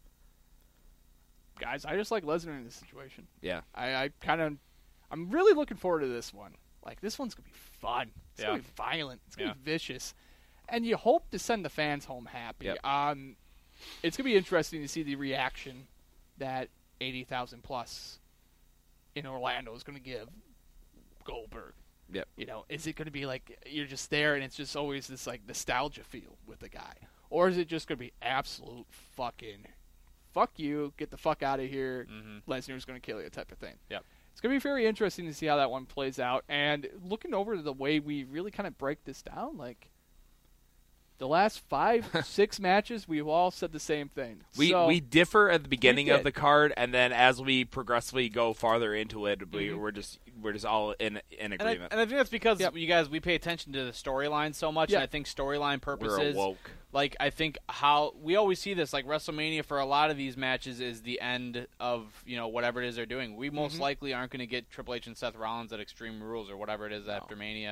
Guys, I just like Lesnar in this situation. Yeah. I, I kind of, I'm really looking forward to this one. Like, this one's going to be fun. It's yeah. going to be violent. It's going to yeah. be vicious. And you hope to send the fans home happy. Yep. Um, it's going to be interesting to see the reaction that eighty thousand plus in Orlando is going to give Goldberg. Yep. You know, is it going to be like you're just there and it's just always this like nostalgia feel with the guy? Or is it just going to be absolute fucking fuck you, get the fuck out of here, mm-hmm. Lesnar's going to kill you type of thing? Yep. It's going to be very interesting to see how that one plays out. And looking over the way we really kind of break this down, like the last five, six matches, we've all said the same thing. We so, we differ at the beginning we of the card, and then as we progressively go farther into it, we, Mm-hmm. we're just we're just all in in And I, agreement. and I think that's because Yep. you guys, we pay attention to the storyline so much, Yeah. and I think storyline we're purposes, awoke. like I think how we always see this, like WrestleMania for a lot of these matches is the end of, you know, whatever it is they're doing. We most Mhm. likely aren't going to get Triple H and Seth Rollins at Extreme Rules or whatever it is after Mania. Nope.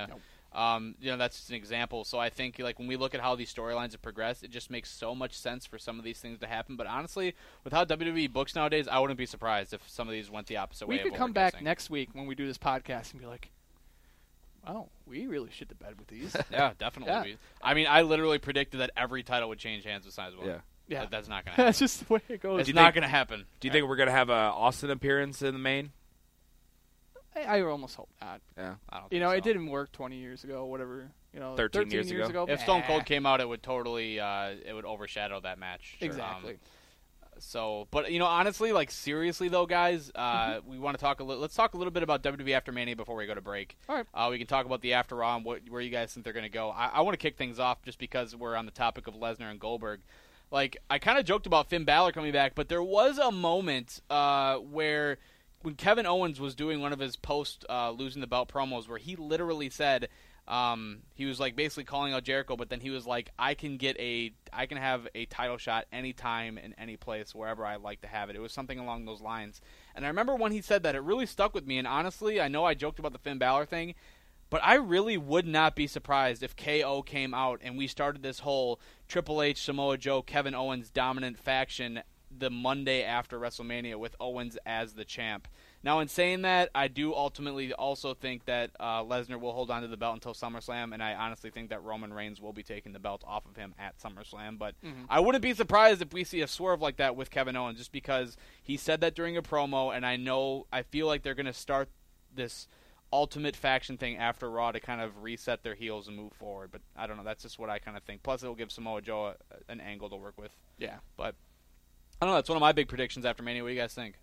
Um, you know, that's just an example. So I think like when we look at how these storylines have progressed, it just makes so much sense for some of these things to happen. But honestly, with how W W E books nowadays, I wouldn't be surprised if some of these went the opposite we way. We could of come what back guessing. next week when we do this podcast and be like, "Oh, we really shit the bed with these." Yeah, definitely. Yeah. I mean, I literally predicted that every title would change hands besides one. Yeah. Yeah, that, that's not going to happen. That's just the way it goes. It's not going to happen. Do you think we're going to have a Austin appearance in the main? I, I almost hope not. Yeah, I don't. You know, so. it didn't work twenty years ago, whatever. You know, thirteen, thirteen years, years ago. ago. If Stone Cold came out, it would totally, uh, it would overshadow that match. Sure. Exactly. Um, so, but you know, honestly, like seriously though, guys, uh, mm-hmm. we want to talk a little. Let's talk a little bit about W W E After Mania before we go to break. All right. Uh, we can talk about the After Raw and what, where you guys think they're going to go. I, I want to kick things off just because we're on the topic of Lesnar and Goldberg. Like, I kind of joked about Finn Balor coming back, but there was a moment uh, where when Kevin Owens was doing one of his post uh, losing the belt promos, where he literally said. Um, he was like basically calling out Jericho, but then he was like, I can get a, I can have a title shot anytime in any place, wherever I like to have it. It was something along those lines. And I remember when he said that, it really stuck with me. And honestly, I know I joked about the Finn Balor thing, but I really would not be surprised if K O came out and we started this whole Triple H, Samoa Joe, Kevin Owens dominant faction the Monday after WrestleMania with Owens as the champ. Now, in saying that, I do ultimately also think that uh, Lesnar will hold on to the belt until SummerSlam, and I honestly think that Roman Reigns will be taking the belt off of him at SummerSlam. But mm-hmm. I wouldn't be surprised if we see a swerve like that with Kevin Owens, just because he said that during a promo, and I know, I feel like they're going to start this ultimate faction thing after Raw to kind of reset their heels and move forward. But I don't know, that's just what I kind of think. Plus, it'll give Samoa Joe a, an angle to work with. Yeah. But I don't know, that's one of my big predictions after Mania. What do you guys think?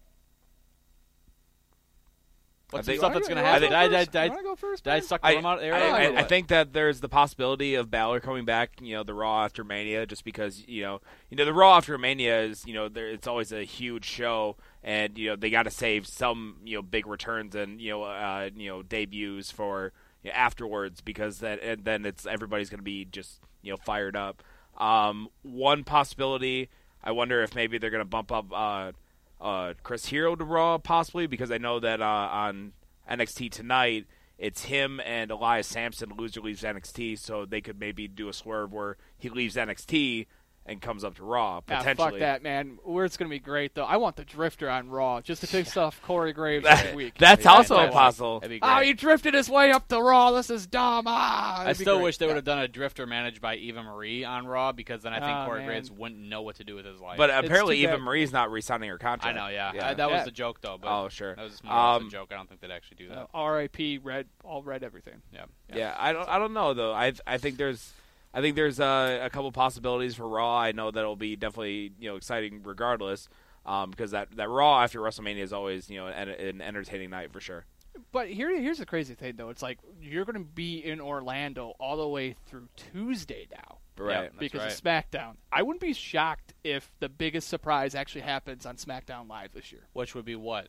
What's the stuff that's going to happen? Did I, did, I, did, I, go first, did I suck the rum out there? I, I, I think that there's the possibility of Balor coming back, you know, the Raw after Mania, just because, you know, you know, the Raw after Mania is, you know, there, it's always a huge show, and, you know, they got to save some, you know, big returns and, you know, uh, you know, debuts for you know, afterwards, because that, and then it's everybody's going to be just, you know, fired up. Um, one possibility, I wonder if maybe they're going to bump up uh, uh, Chris Hero to Raw, possibly, because I know that uh, on N X T tonight, it's him and Elias Sampson. Loser leaves N X T, so they could maybe do a swerve where he leaves N X T and comes up to Raw, potentially. Yeah, fuck that, man. Where it's going to be great, though. I want the Drifter on Raw, just to piss off Corey Graves every week. That's also possible. Oh, he drifted his way up to Raw. This is dumb. Ah, I still wish they would have done a Drifter managed by Eva Marie on Raw, because then I think oh, Corey man. Graves wouldn't know what to do with his life. But apparently Eva Marie's not re-signing her I contract. know, yeah. yeah. I, that was yeah. the joke, though. But oh, sure. That was more um, of a joke. I don't think they'd actually do that. Uh, R I P Red, all read everything. Yeah. yeah. Yeah, I don't I don't know, though. I I think there's... I think there's uh, a couple possibilities for Raw. I know that'll be definitely you know exciting regardless, um, because that, that Raw after WrestleMania is always you know an, an entertaining night for sure. But here here's the crazy thing though. It's like you're going to be in Orlando all the way through Tuesday now, right? Yeah, because right. of SmackDown. I wouldn't be shocked if the biggest surprise actually happens on SmackDown Live this year. Which would be what?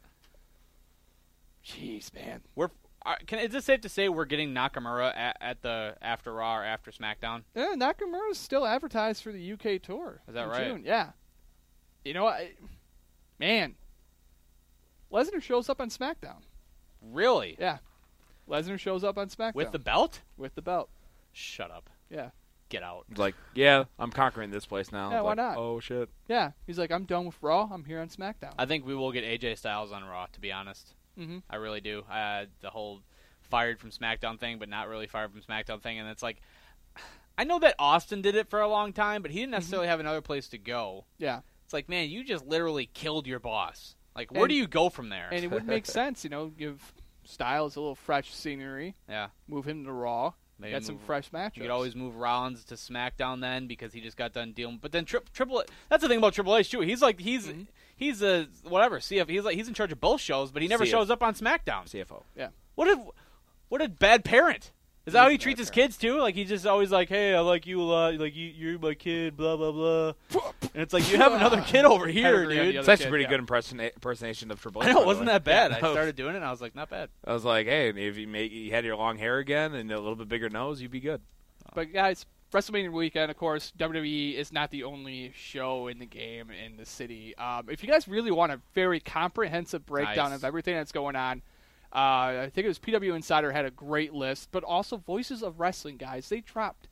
Jeez, man. We're uh, can is it safe to say we're getting Nakamura at, at the after Raw or after SmackDown? Yeah, Nakamura's still advertised for the U K tour. Is that in right? June. Yeah. You know what, man? Lesnar shows up on SmackDown. Really? Yeah. Lesnar shows up on SmackDown With the belt? With the belt. Shut up. Yeah. Get out. Like, yeah, I'm conquering this place now. Yeah, why like, not? Oh shit. Yeah. He's like, I'm done with Raw. I'm here on SmackDown. I think we will get A J Styles on Raw, to be honest. Mm-hmm. I really do. Uh, the whole fired from SmackDown thing, but not really fired from SmackDown thing, and it's like, I know that Austin did it for a long time, but he didn't necessarily mm-hmm. have another place to go. Yeah. It's like, man, you just literally killed your boss. Like, where and, do you go from there? And it would make sense, you know, give Styles a little fresh scenery. Yeah. Move him to Raw. Maybe get some fresh matchups. You could always move Rollins to SmackDown then, because he just got done dealing. But then tri- Triple that's the thing about Triple H too. He's like he's mm-hmm. he's a whatever C F. He's like he's in charge of both shows, but he never C F. shows up on SmackDown. C F O. Yeah. What a what a bad parent. Is that He's how he treats his parent. kids too? Like he's just always like, "Hey, I like you a lot. Like you, you're my kid." Blah blah blah. And it's like you have another kid over here, dude. It's actually a pretty yeah. good impersona- impersonation of Triple H. I know, it wasn't that bad. Yeah, I started doing it, and I was like, not bad. I was like, hey, if you make you had your long hair again and a little bit bigger nose, you'd be good. But guys, WrestleMania weekend, of course, W W E is not the only show in the game in the city. Um, if you guys really want a very comprehensive breakdown nice. of everything that's going on, Uh, I think it was P W Insider had a great list, but also Voices of Wrestling, guys. They dropped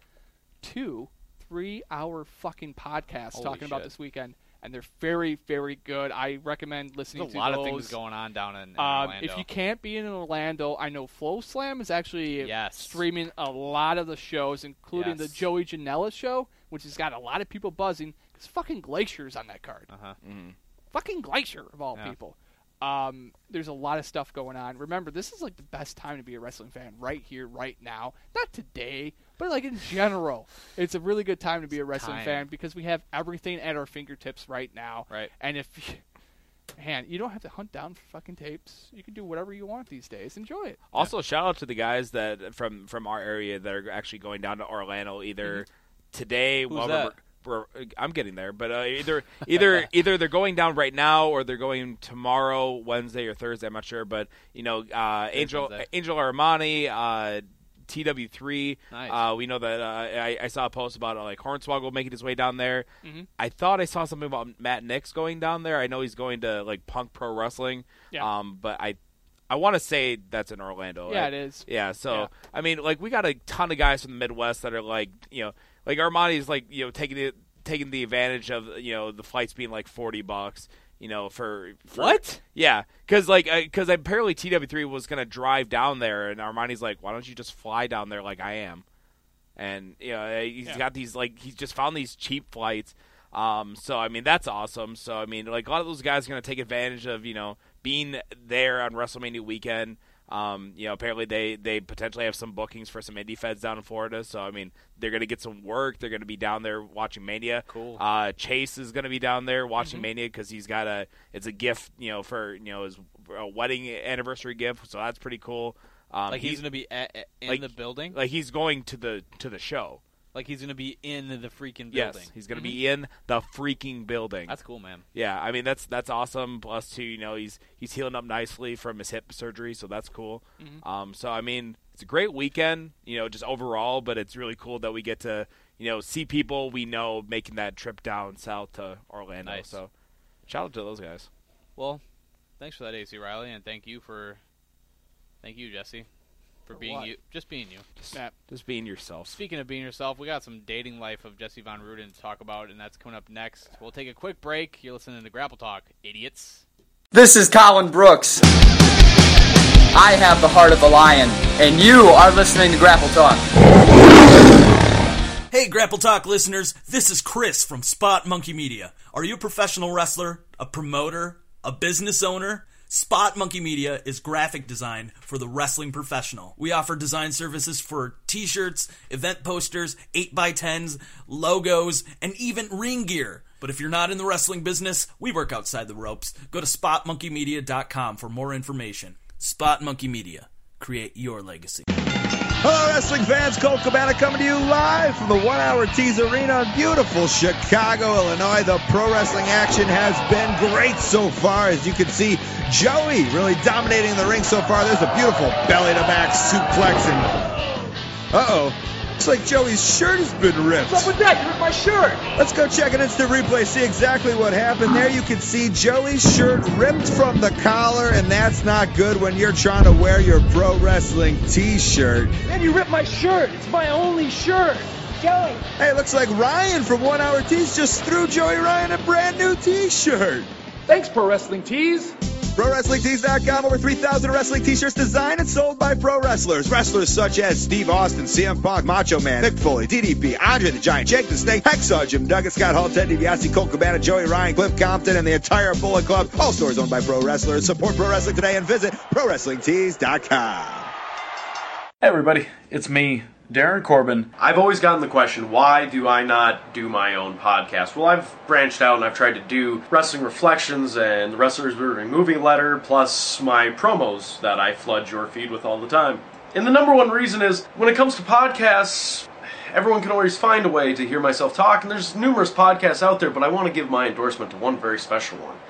two three-hour fucking podcasts Holy talking shit. about this weekend, and they're very, very good. I recommend listening There's to a lot those. of things going on down in, in Um, Orlando. if you can't be in Orlando, I know Flow Slam is actually Yes. streaming a lot of the shows, including Yes. the Joey Janela show, which has got a lot of people buzzing, because fucking Glacier's on that card. Uh-huh. Mm-hmm. Fucking Glacier, of all Yeah. people. Um, there's a lot of stuff going on. Remember, this is like the best time to be a wrestling fan, right here, right now. Not today, but like in general. It's a really good time to be a wrestling time. fan because we have everything at our fingertips right now. Right. And if, you, man, you don't have to hunt down for fucking tapes. You can do whatever you want these days. Enjoy it. Also, shout out to the guys that from from our area that are actually going down to Orlando either Mm-hmm. today. Who's while that? We're, we're, I'm getting there, but uh, either either either they're going down right now or they're going tomorrow, Wednesday or Thursday. I'm not sure, but you know, uh, Angel Wednesday. Angel Armani. Uh, T W three. Nice. Uh, we know that uh, I, I saw a post about uh, like Hornswoggle making his way down there. Mhm. I thought I saw something about Matt Nix going down there. I know he's going to like Punk Pro Wrestling. Yeah. Um, but I I want to say that's in Orlando. Yeah, I- it is. Yeah. So Yeah. I mean, like we got a ton of guys from the Midwest that are like, you know, like Armani's like, you know, taking it taking the advantage of, you know, the flights being like forty bucks. You know, for, for What? Yeah, because like because apparently T W three was gonna drive down there, and Armani's like, why don't you just fly down there like I am? And you know, he's Yeah. got these like he's just found these cheap flights. Um, so I mean that's awesome. So I mean, like a lot of those guys are gonna take advantage of you know being there on WrestleMania weekend. Um, you know, apparently they, they potentially have some bookings for some indie feds down in Florida. So I mean, they're gonna get some work. They're gonna be down there watching Mania. Cool. Uh, Chase is gonna be down there watching Mhm. Mania because he's got a it's a gift you know for you know his a wedding anniversary gift. So that's pretty cool. Um, like he's, going to be at, at- in like- the building? like he's going to the to the show. Like he's going to be in the freaking building? Yes, he's going to be in the freaking building. That's cool, man. Yeah, I mean that's that's awesome. Plus, too, you know, he's he's healing up nicely from his hip surgery, so that's cool. Mhm. Um, so I mean, it's a great weekend, you know, just overall. But it's really cool that we get to, you know, see people we know making that trip down south to Orlando. Nice. So, shout out to those guys. Well, thanks for that, A C Riley, and thank you for, thank you, Jesse, for, For being what? you, just being you. Yeah. Just being yourself. Speaking of being yourself, we got some dating life of Jesse Von Ruden to talk about, and that's coming up next. We'll take a quick break. You're listening to Grapple Talk, idiots. This is Colin Brooks. I have the heart of a lion, and you are listening to Grapple Talk. Hey, Grapple Talk listeners, this is Chris from Spot Monkey Media. Are you a professional wrestler, a promoter, a business owner? Spot Monkey Media is graphic design for the wrestling professional. We offer design services for t-shirts, event posters, eight by tens, logos, and even ring gear. But if you're not in the wrestling business, we work outside the ropes. Go to spot monkey media dot com for more information. Spot Monkey Media. Create your legacy. Hello, wrestling fans. Colt Cabana coming to you live from the One Hour Tease Arena in beautiful Chicago, Illinois. The pro wrestling action has been great so far. As you can see, Joey really dominating the ring so far. There's a beautiful belly-to-back suplex. And uh-oh. Looks like Joey's shirt has been ripped. What's up with that? You ripped my shirt. Let's go check an instant replay, see exactly what happened. There you can see Joey's shirt ripped from the collar, and that's not good when you're trying to wear your pro wrestling t-shirt. Man, you ripped my shirt. It's my only shirt. Joey. Hey, it looks like Ryan from One Hour Tees just threw Joey Ryan a brand new t-shirt. Thanks, Pro Wrestling Tees. Pro Wrestling Tees dot com, over three thousand wrestling t-shirts designed and sold by pro wrestlers. Wrestlers such as Steve Austin, C M Punk, Macho Man, Mick Foley, D D P, Andre the Giant, Jake the Snake, Hacksaw Jim Duggan, Scott Hall, Ted DiBiase, Colt Cabana, Joey Ryan, Cliff Compton, and the entire Bullet Club. All stores owned by pro wrestlers. Support pro wrestling today and visit Pro Wrestling Tees dot com. Hey everybody, it's me, Darren Corbin. I've always gotten the question, why do I not do my own podcast? Well, I've branched out and I've tried to do Wrestling Reflections and the Wrestlers Moving Movie Letter, plus my promos that I flood your feed with all the time. And the number one reason is, when it comes to podcasts, everyone can always find a way to hear myself talk, and there's numerous podcasts out there, but I want to give my endorsement to one very special one.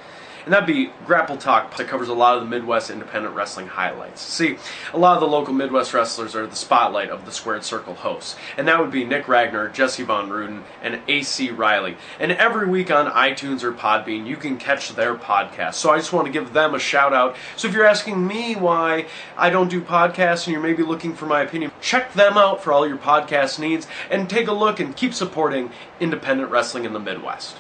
and that'd be Grapple Talk. That covers a lot of the Midwest independent wrestling highlights. See, a lot of the local Midwest wrestlers are the spotlight of the Squared Circle hosts, and that would be Nick Ragnar, Jesse Von Ruden, and A C Riley. And every week on iTunes or Podbean, you can catch their podcast. So I just want to give them a shout out. So if you're asking me why I don't do podcasts and you're maybe looking for my opinion, check them out for all your podcast needs, and take a look and keep supporting independent wrestling in the Midwest.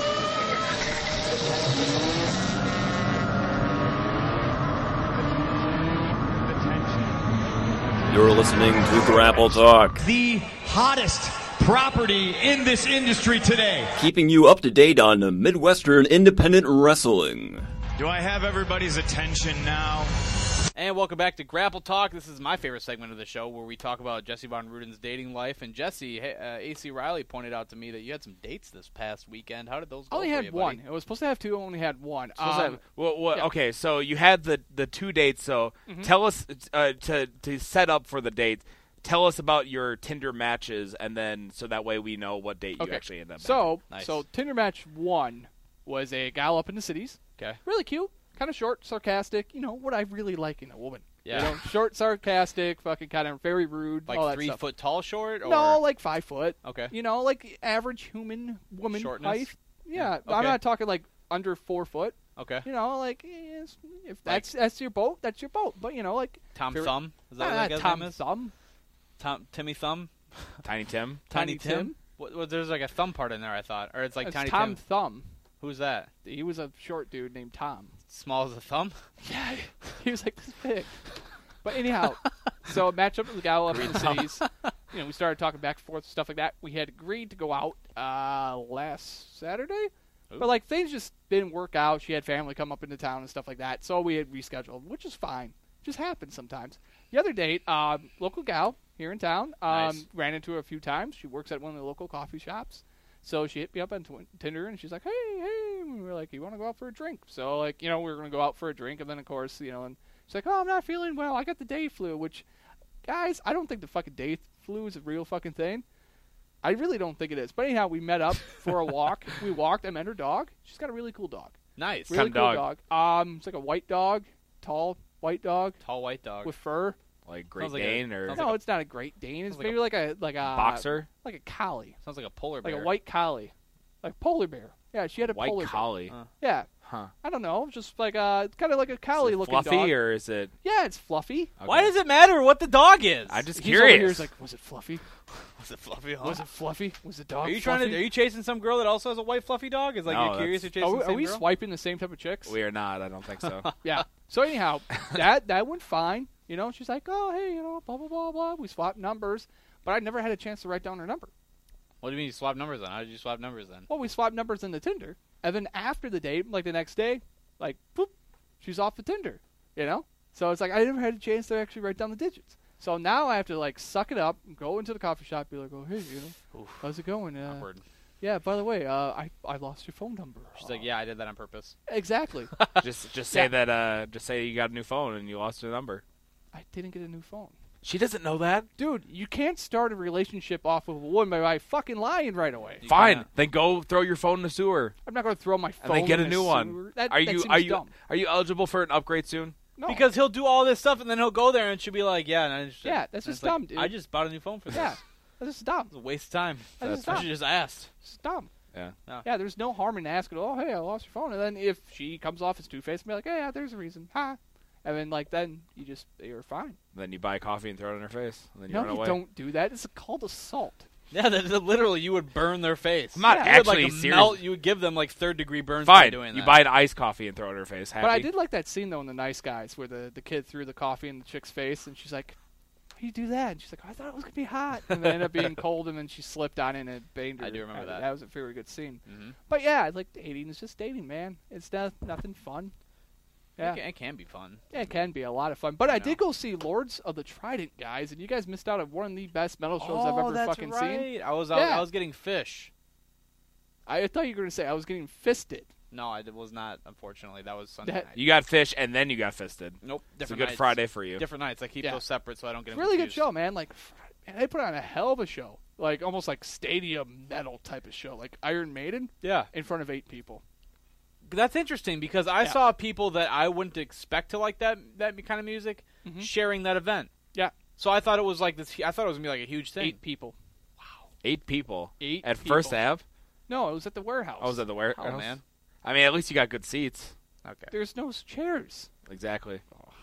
You're listening to Grapple Talk, The hottest property in this industry today. keeping you up to date on the Midwestern independent wrestling. Do I have everybody's attention now? And welcome back to Grapple Talk. This is my favorite segment of the show where we talk about Jesse Von Ruden's dating life. And Jesse, uh, A C Riley pointed out to me that you had some dates this past weekend. How did those I go only for had you, one. buddy? It was supposed to have two. I only had one. Supposed to Um, have- well, well, yeah. Okay, so you had the the two dates. So Mhm. tell us uh, to to set up for the dates. Tell us about your Tinder matches, and then so that way we know what date you Okay. actually end up. So, having. so Tinder match one was a gal up in the cities. Okay. Really cute, kind of short, sarcastic. You know what I really like in a woman. Yeah. You know, short, sarcastic, fucking kind of very rude. Like all that three stuff. foot tall short? Or? No, like five foot. Okay. You know, like average human woman Shortness? height. Yeah, Yeah. I'm Okay. not talking like under four foot. Okay. You know, like eh, if that's that's your boat, that's your boat. But you know, like Tom if you're- Thumb? Is that what Nah, that guy's Tom name is? Thumb? Tom Timmy Thumb? Tiny Tim. Tiny, Tiny Tim? Tim? What, what, there's like a thumb part in there, I thought. Or it's like It's Tiny Tom Tim. Thumb. Who's that? He was a short dude named Tom. Small as a thumb? Yeah, he was like this big. But anyhow, so match up with the gal up in the cities. You know, we started talking back and forth, stuff like that. We had agreed to go out uh, last Saturday, Ooh. but like things just didn't work out. She had family come up into town and stuff like that, so we had rescheduled, which is fine. Just happens sometimes. The other date, um, local gal here in town, um, Nice. ran into her a few times. She works at one of the local coffee shops. So she hit me up on tw- Tinder, and she's like, hey, hey. And we were like, you want to go out for a drink? So, like, you know, we were going to go out for a drink, and then, of course, you know, and she's like, oh, I'm not feeling well. I got the day flu, which, guys, I don't think the fucking day flu is a real fucking thing. I really don't think it is. But anyhow, we met up for a walk. We walked. I met her dog. She's got a really cool dog. Nice. Really Kind cool of dog. Um, It's like a white dog, tall white dog. Tall white dog. With fur. Like Great Sounds like a- Dane or sounds No, like a- it's not a Great Dane. It's sounds like maybe a like a like a boxer? like a collie, Sounds like a polar like bear. a white collie, like polar bear. Yeah, she had a White polar collie. bear. Yeah, Huh. I don't know, just like uh, it's kind of like a collie looking Fluffy dog. or is it? Yeah, it's fluffy. Why does it matter what the dog is? I'm just He's over here, curious. he's like, was it fluffy? Was it fluffy? Huh? Was it fluffy? Was the dog? Are you trying fluffy? to? Are you chasing some girl that also has a white fluffy dog? Is like No, you're curious? You're that's- chasing Are we, the are same we girl? swiping the same type of chicks? We are not. I don't think so. Yeah. So anyhow, that that went fine. You know, she's like, oh hey, you know, blah blah blah blah. We swapped numbers, but I never had a chance to write down her number. What do you mean you swap numbers then? How did you swap numbers then? Well, we swapped numbers in the Tinder, and then after the date, like the next day, like, boop, she's off the Tinder, you know? So it's like, I never had a chance to actually write down the digits. So now I have to, like, suck it up, go into the coffee shop, be like, oh, hey, you know, Oof. how's it going? Uh, Awkward. yeah, by the way, uh, I, I lost your phone number. She's like, yeah, I did that on purpose. Exactly. just just say Yeah. that. Uh, just say you got a new phone and you lost your number. I didn't get a new phone. She doesn't know that. Dude, you can't start a relationship off with a woman by, by fucking lying right away. Fine. kinda- Then go throw your phone in the sewer I'm not going to throw my and phone then get in a new sewer. one. That, are that you seems are you dumb. are you eligible for an upgrade soon? No. Because he'll do all this stuff and then he'll go there and she'll be like, yeah, and I just, Yeah, that's and just it's like, dumb, dude. I just bought a new phone for this. Yeah, that's just dumb. It's a waste of time. That's just I dumb. should just asked. It's dumb. Yeah. No. Yeah, there's no harm in asking, oh, hey, I lost your phone. And then if she comes off as two-faced and be like, hey, yeah, there's a reason. Ha. And then, like, then you just, you're fine. Then you buy coffee and throw it in her face, and then you No, run you away. don't do that. It's called assault. Yeah, that, that literally you would burn their face. I'm not You would, actually like, serious. melt- You would give them like third degree burns by Fine. doing You that. buy an iced coffee and throw it in her face. Happy? But I did like that scene, though, in The Nice Guys where the, the kid threw the coffee in the chick's face, and she's like, how do you do that? And she's like, I thought it was going to be hot. And then it ended up being cold, and then she slipped on it and it banged her. I do remember Uh, that. That was a very good scene. Mhm. But yeah, like dating is just dating, man. It's not, nothing fun. Yeah. It can, it can be fun. Yeah, it can be a lot of fun. But I, I know. did go see Lords of the Trident, guys, and you guys missed out on one of the best metal shows I've Oh, ever that's fucking right. seen. I was, I was Yeah. I was getting fish. I thought you were going to say I was getting fisted. No, I did- was not. Unfortunately, that was Sunday That- night. You got fish and then you got fisted. Nope, It's a different good nights. Friday for you. Different nights. I keep Yeah. those separate so I don't get It's them a really good confused. show, man. Like, man, they put on a hell of a show. Like, almost like stadium metal type of show. Like Iron Maiden Yeah. in front of eight people. That's interesting because I Yeah. saw people that I wouldn't expect to like that that kind of music Mhm. sharing that event. Yeah. So I thought it was like this. I thought it was gonna be like a huge thing. Eight people. Eight people. Eight At people. First Ave? No, it was at the warehouse. I was at the warehouse. Oh, man. I mean, at least you got good seats. Okay. There's no chairs. Exactly.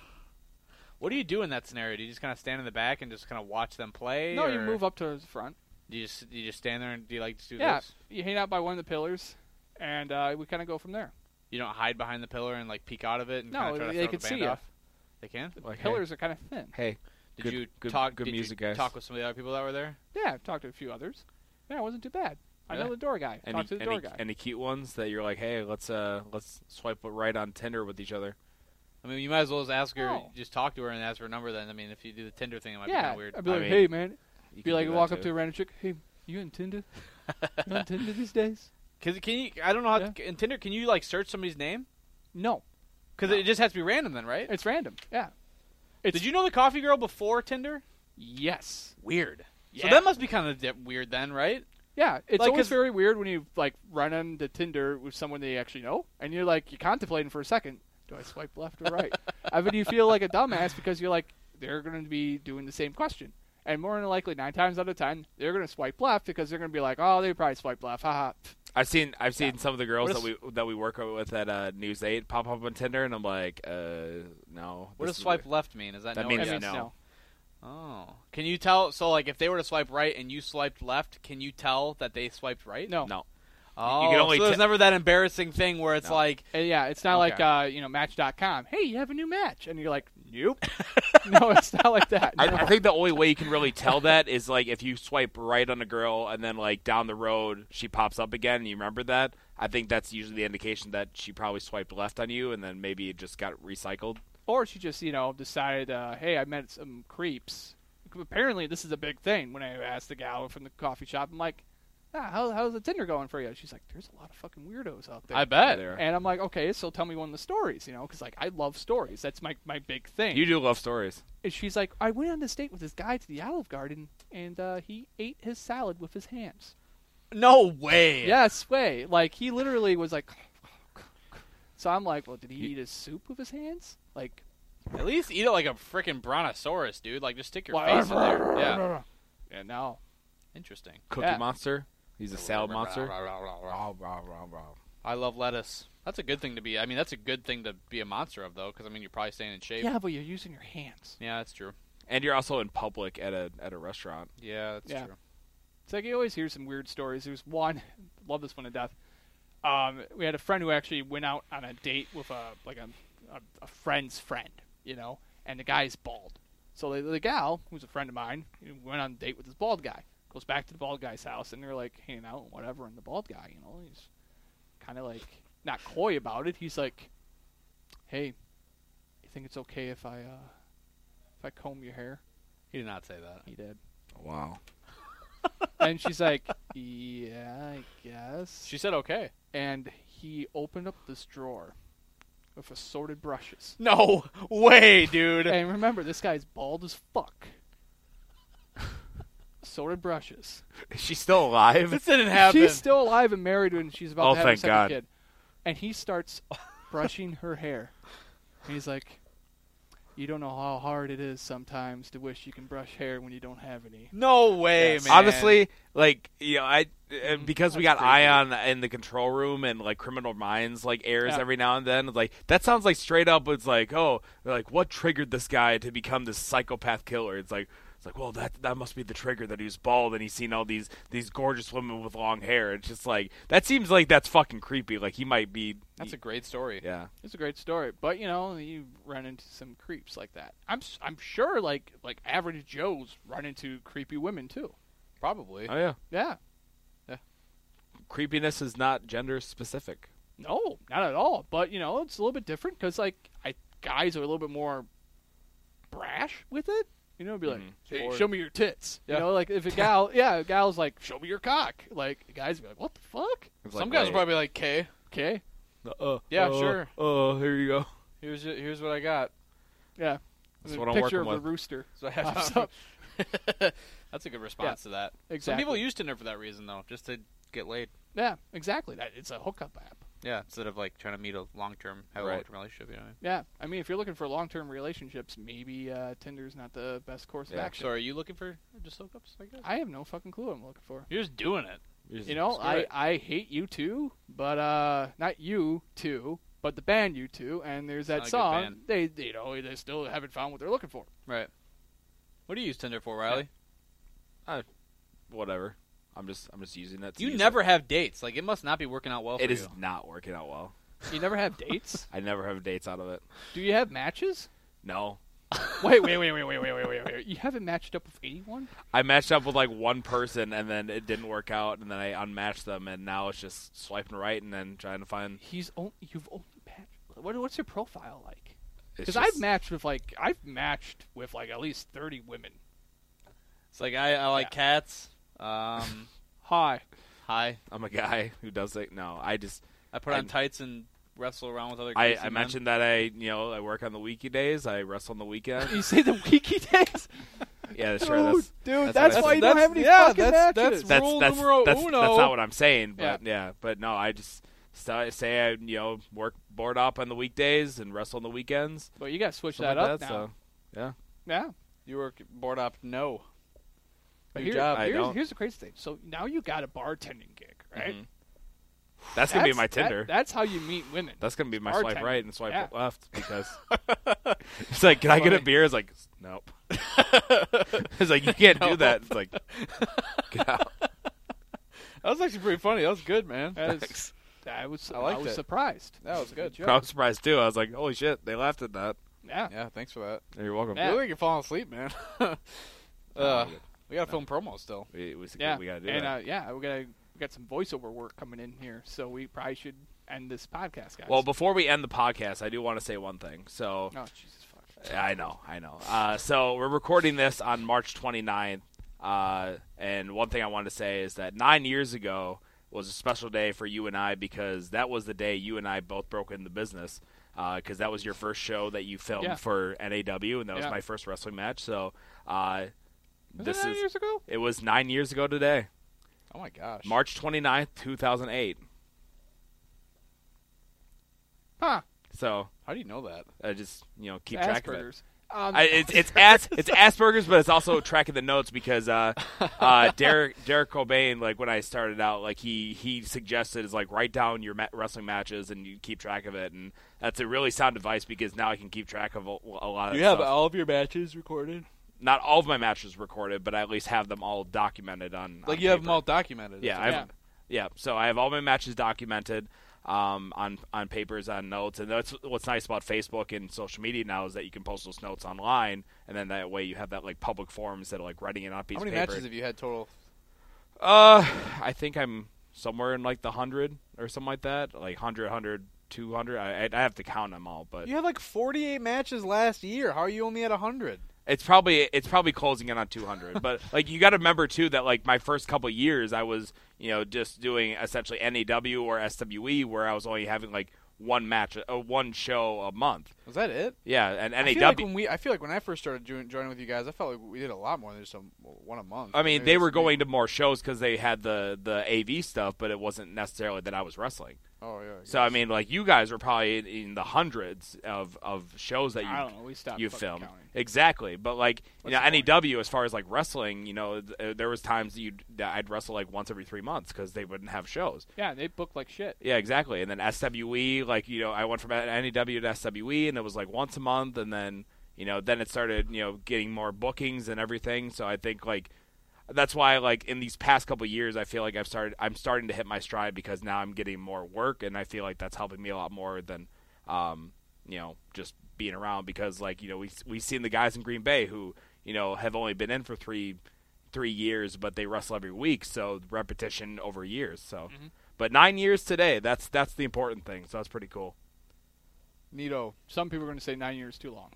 What do you do in that scenario? Do you just kind of stand in the back and just kind of watch them play? No, you or move up to the front. Do you just do you just stand there and do you like to do Yeah, this? you hang out by one of the pillars, and uh, we kind of go from there. You don't hide behind the pillar and like peek out of it and No, kind of try to they throw can the band see ya. off. They can. The Like, pillars are kind of thin. Hey, Did good, you good, talk? Good did music, you guys. talk with some of the other people that were there? Yeah, I've talked to a few others. Yeah, it wasn't too bad. I Yeah. know the door guy. Any, Talked to the any, door guy. any cute ones that you're like, hey, let's uh, let's swipe right on Tinder with each other. I mean, you might as well just ask her, No. just talk to her and ask her number. Then I mean, if you do the Tinder thing, it might be kind Yeah, of weird. I'd be like, I mean, hey man, you be can like, do that walk up too. to a random chick. Hey, you on Tinder? You on Tinder these days? Cause can you? I don't know how Yeah. to, in Tinder. Can you like search somebody's name? No, Because No. it just has to be random, then, right? it's random. Yeah. It's, Did you know the coffee girl before Tinder? Yes. Weird. So Yeah. that must be kind of di- weird then, right? Yeah, it's Like, always 'cause- very weird when you like run into Tinder with someone that you actually know, and you're like you're contemplating for a second. Do I swipe left or right? I mean, you feel like a dumbass because you're like they're going to be doing the same question, and more than likely nine times out of ten they're going to swipe left because they're going to be like, oh, they probably swiped left, haha. I've seen I've seen some of the girls What that is- we that we work with at uh, News eight pop up on Tinder, and I'm like, uh, no. What this does is swipe weird. left mean? Is that, That no? means or yes? no. Oh. Can you tell? So, like, if they were to swipe right and you swiped left, can you tell that they swiped right? No. No. Oh, You can only so there's te- not that embarrassing thing where it's No. like, Uh, yeah, it's not like Okay. uh, you know Match dot com. Hey, you have a new match, and you're like, nope. No, it's not like that. I, No. I think the only way you can really tell that is like if you swipe right on a girl and then like down the road she pops up again and you remember that. I think that's usually the indication that she probably swiped left on you and then maybe it just got recycled. Or she just, you know, decided, uh, hey, I met some creeps. Apparently, this is a big thing. When I asked the gal from the coffee shop, I'm like, ah, how, how's the Tinder going for you? She's like, there's a lot of fucking weirdos out there. I bet. There. And I'm like, okay, so tell me one of the stories, you know, because, like, I love stories. That's my, my big thing. You do love stories. And she's like, I went on this date with this guy to the Olive Garden, and uh, he ate his salad with his hands. no way. Yes, way. Like, he literally was like, so I'm like, well, did he eat his soup with his hands? Like, At least eat it like a freaking brontosaurus, dude. Like, just stick your Why- face in there. Yeah. yeah, no. Interesting. Cookie Yeah. Monster. He's a salad monster. I love lettuce. That's a good thing to be. I mean, that's a good thing to be a monster of, though, because I mean, you're probably staying in shape. Yeah, but you're using your hands. Yeah, that's true. And you're also in public at a at a restaurant. Yeah, that's Yeah. true. It's like you always hear some weird stories. There's one, love this one to death. Um, we had a friend who actually went out on a date with a like a a, a friend's friend, you know, and the guy's bald. So the, the gal, who's a friend of mine, went on a date with this bald guy. Goes back to the bald guy's house, and they're like hanging out and whatever. And the bald guy, you know, he's kind of like not coy about it. He's like, "Hey, you think it's okay if I uh, if I comb your hair?" He did not say that. He did. Wow. And she's like, yeah, I guess. She said okay. And he opened up this drawer with assorted brushes. No way, dude. And remember, this guy's bald as fuck. Assorted brushes. Is she still alive? This didn't happen. She's still alive and married when she's about Oh, to have her thank second God. kid. And he starts brushing her hair. And he's like, you don't know how hard it is sometimes to wish you can brush hair when you don't have any. No way, Yes. man. Honestly, like you know, I uh, because we got That's crazy. Ion in the control room and like Criminal Minds like airs Yeah. every now and then. Like that sounds like straight up. It's like oh, like what triggered this guy to become this psychopath killer? It's like it's like well that that must be the trigger that he was bald and he's seen all these these gorgeous women with long hair. It's just like that seems like that's fucking creepy. Like he might be. That's a great story. Yeah. It's a great story, but you know you run into some creeps like that. I'm s- I'm sure like like average Joes run into creepy women too. Probably. Oh yeah. Yeah. Creepiness is not gender specific. No, not at all. But you know it's a little bit different because like I guys are a little bit more brash with it. You know, be like, Mm-hmm. hey, Or- show me your tits. Yeah. You know, like if a gal, yeah, a gal's like, show me your cock. Like guys be like, what the fuck? Some guys are probably like, "Okay, Okay. Uh, yeah, uh, sure. Oh, here you go. Here's it, here's what I got." Yeah. That's A what I'm picture working of with. a rooster. So I have pops up. That's a good response to that. Some exactly. people use Tinder for that reason, though, just to get laid. Yeah, exactly. That it's a hookup app. Yeah, instead of like trying to meet a long term, have a Right. long term relationship. You know. What I mean? Yeah, I mean, if you're looking for long term relationships, maybe uh, Tinder's not the best course of Yeah. action. So are you looking for just hookups? I guess. I have no fucking clue what I'm looking for. You're just doing it. You know, I, I hate you too, but uh, not you too, but the band you two, and there's that Not a good song. band. They, you know, they still haven't found what they're looking for. Right. What do you use Tinder for, Riley? Uh, whatever. I'm just I'm just using it. To You use never it. have dates. Like it must not be working out well. It for is you. not working out well. You never have dates? I never have dates out of it. Do you have matches? No. wait, wait, wait, wait, wait, wait, wait, wait, wait. You haven't matched up with anyone? I matched up with like one person, and then it didn't work out, and then I unmatched them, and now it's just swiping right and then trying to find. He's only you've only matched. What, what's your profile like? It's Because I've just- matched with like I've matched with like at least thirty women. It's like I, I like cats. Um, Hi. Hi. I'm a guy who does it. No, I just I put I- on tights and wrestle around with other I, guys. I mentioned that I you know I work on the weeky days. I wrestle on the weekend. You say the weeky days? Yeah, sure. Dude, That's, dude, that's, that's what I why said. you don't have any yeah, fucking that's, matches. that's rule that's, numero that's, uno. that's not what I'm saying, but Yeah. yeah, but no, I just st- say I you know work board up on the weekdays and wrestle on the weekends. But you got to switch Something that like up that, now. So, yeah, Yeah. You work board op? No. But New here, job. I here's, don't. here's the crazy thing. So now you got a bartending gig, right? Mhm. That's gonna be my that- Tinder. that's how you meet women. That's gonna be my Bartending. swipe right and swipe Yeah. left because it's like, can I get a Funny. beer? It's like, nope. It's like you can't do that. It's like, get out. That was actually pretty funny. That was good, man. That is- I was I liked was it. surprised. That was good. job. I was surprised too. I was like, holy shit, they laughed at that. Yeah. Yeah, thanks for that. You're welcome. Yeah. You look like you're falling asleep, man. uh, good. we gotta film promos still. We, we, Yeah. we gotta do and that. uh, yeah, we got we got some voiceover work coming in here, so we probably should end this podcast, guys. Well, before we end the podcast, I do want to say one thing. So, oh Jesus fuck. I know, I know. Uh, so we're recording this on March twenty-ninth, uh, and one thing I wanted to say is that nine years ago was a special day for you and I because that was the day you and I both broke into business because that was your first show that you filmed Yeah. for N A W, and that was Yeah. my first wrestling match. So uh, Was this it nine is years ago? it was nine years ago today, Oh my gosh. March twenty-ninth, two thousand eight. Huh. So How do you know that? I just you know keep track of it. Asperger's. Um, I, it's it's as, it's Asperger's, but it's also tracking the notes because uh, uh, Derek Derek Cobain, like when I started out, like he he suggested is like write down your ma- wrestling matches and you keep track of it, and that's a really sound advice because now I can keep track of a, a lot of You have stuff. all of your matches recorded. Not all of my matches recorded, but I at least have them all documented on. Like on you have them paper. all documented. Yeah, I have, yeah. So I have all my matches documented um, on on papers, on notes, and that's what's nice about Facebook and social media now is that you can post those notes online, and then that way you have that like public forum instead of like writing it on a piece How many of paper. matches have you had total? Uh, I think I'm somewhere in like the hundred or something like that, like hundred, hundred, two hundred. I I have to count them all, but You had like forty-eight matches last year. How are you only at one hundred? It's probably it's probably closing in on two hundred, but like you got to remember too that like my first couple years I was you know just doing essentially N A W or S W E where I was only having like one match, uh, one show a month. Was that it? Yeah, and I N A feel like W. when we, I feel like when I first started join, joining with you guys, I felt like we did a lot more than just a, one a month. I mean, Maybe they that's were me. going to more shows because they had the the A V stuff, but it wasn't necessarily that I was wrestling. Oh yeah. I So I guess. mean, like you guys were probably in, in the hundreds of, of shows that you I don't know. We stopped you fucking filmed counting. exactly. But like you What's know, the N A point? W as far as like wrestling, you know, th- uh, there was times that you that I'd wrestle like once every three months because they wouldn't have shows. Yeah, they booked like shit. Yeah, exactly. And then S W E, like you know, I went from N A W to S W E, and it was like once a month, and then you know, then it started you know getting more bookings and everything. So I think like. That's why, like in these past couple of years, I feel like I've started. I'm starting to hit my stride because now I'm getting more work, and I feel like that's helping me a lot more than, um, you know, just being around. Because, like you know, we we've seen the guys in Green Bay who you know have only been in for three three years, but they wrestle every week, so repetition over years. So, Mhm. but nine years today, that's that's the important thing. So that's pretty cool. Neato. Some people are going to say nine years too long.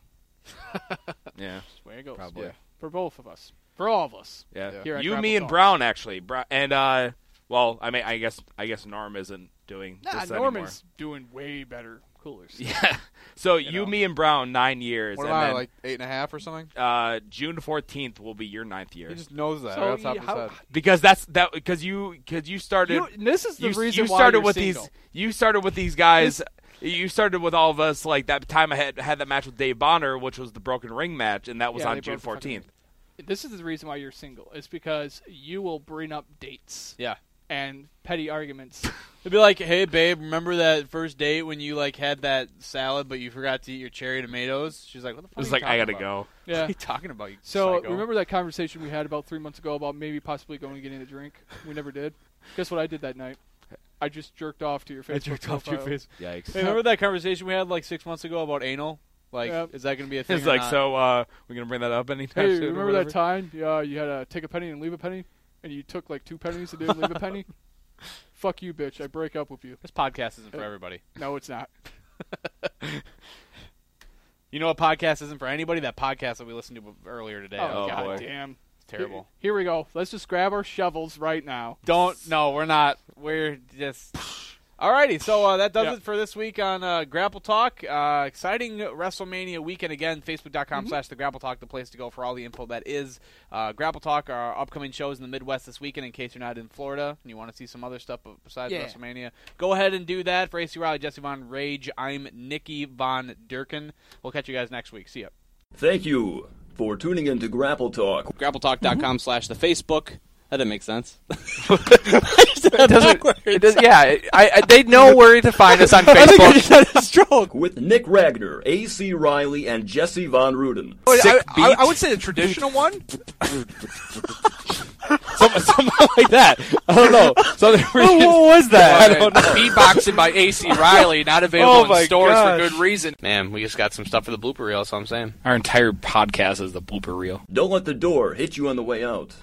Yeah, That's the way it goes. probably. Yeah. For both of us. For all of us. Yeah, Yeah. Here at you, Grapple me, and Talk. Brown actually, Bra- and uh, well, I mean, I guess I guess Norm isn't doing Nah, this Norman's doing way better, cooler stuff. Yeah. So you, You know? me, and Brown, nine years. What and am I, then, like eight and a half or something? Uh, June fourteenth will be your ninth year. He just knows that. So right off the top you- of his how- head. Because that's that because you because you started. You- this is the you, reason you why started you're with single. these. You started with these guys. You started with all of us like that time I had had that match with Dave Bonner, which was the broken ring match, and that was Yeah, on they June broke the fucking fourteenth. This is the reason why you're single. It's because you will bring up dates. Yeah. And petty arguments. It'd be like, hey, babe, remember that first date when you like had that salad, but you forgot to eat your cherry tomatoes? She's like, what the fuck? It was are you like, I talking gotta about? go. Yeah. What are you talking about? You So psycho? remember that conversation we had about three months ago about maybe possibly going and getting a drink? We never did. Guess what I did that night? I just jerked off to your Facebook I jerked off to your profile. face. Yikes. Hey, remember that conversation we had like six months ago about anal? Like, Yeah. is that going to be a thing? It's or like, not? so uh, we're gonna bring that up anytime Hey, soon. or remember that whatever? time? Yeah, you had to take a penny and leave a penny, and you took like two pennies and didn't leave a penny. Fuck you, bitch! I break up with you. This podcast isn't for Uh, everybody. No, it's not. You know what podcast isn't for anybody? That podcast that we listened to earlier today. Oh, Oh, god boy. damn! It's terrible. Here, here we go. Let's just grab our shovels right now. Don't. No, we're not. We're just. Alrighty, so uh, that does Yeah. it for this week on uh, Grapple Talk. Uh, exciting WrestleMania weekend again. Facebook.com Mm-hmm. slash The Grapple Talk, the place to go for all the info that is uh, Grapple Talk. Our upcoming shows in the Midwest this weekend, in case you're not in Florida and you want to see some other stuff besides Yeah. WrestleMania. Go ahead and do that. For A C Riley, Jesse Von Rage, I'm Nikki Von Durkin. We'll catch you guys next week. See ya. Thank you for tuning in to Grapple Talk. GrappleTalk.com slash the Facebook. That didn't make sense. It doesn't, it does, yeah, I, I, they know where to find us on Facebook. stroke. With Nick Ragnar, A C Riley, and Jesse Von Ruden. I, I, I would say the traditional one. Something, something like that. I don't know. Something What was that? I don't know. Beatboxing by A C Riley, not Oh available my in stores gosh. for good reason. Man, we just got some stuff for the blooper reel, that's all I'm saying. Our entire podcast is the blooper reel. Don't let the door hit you on the way out.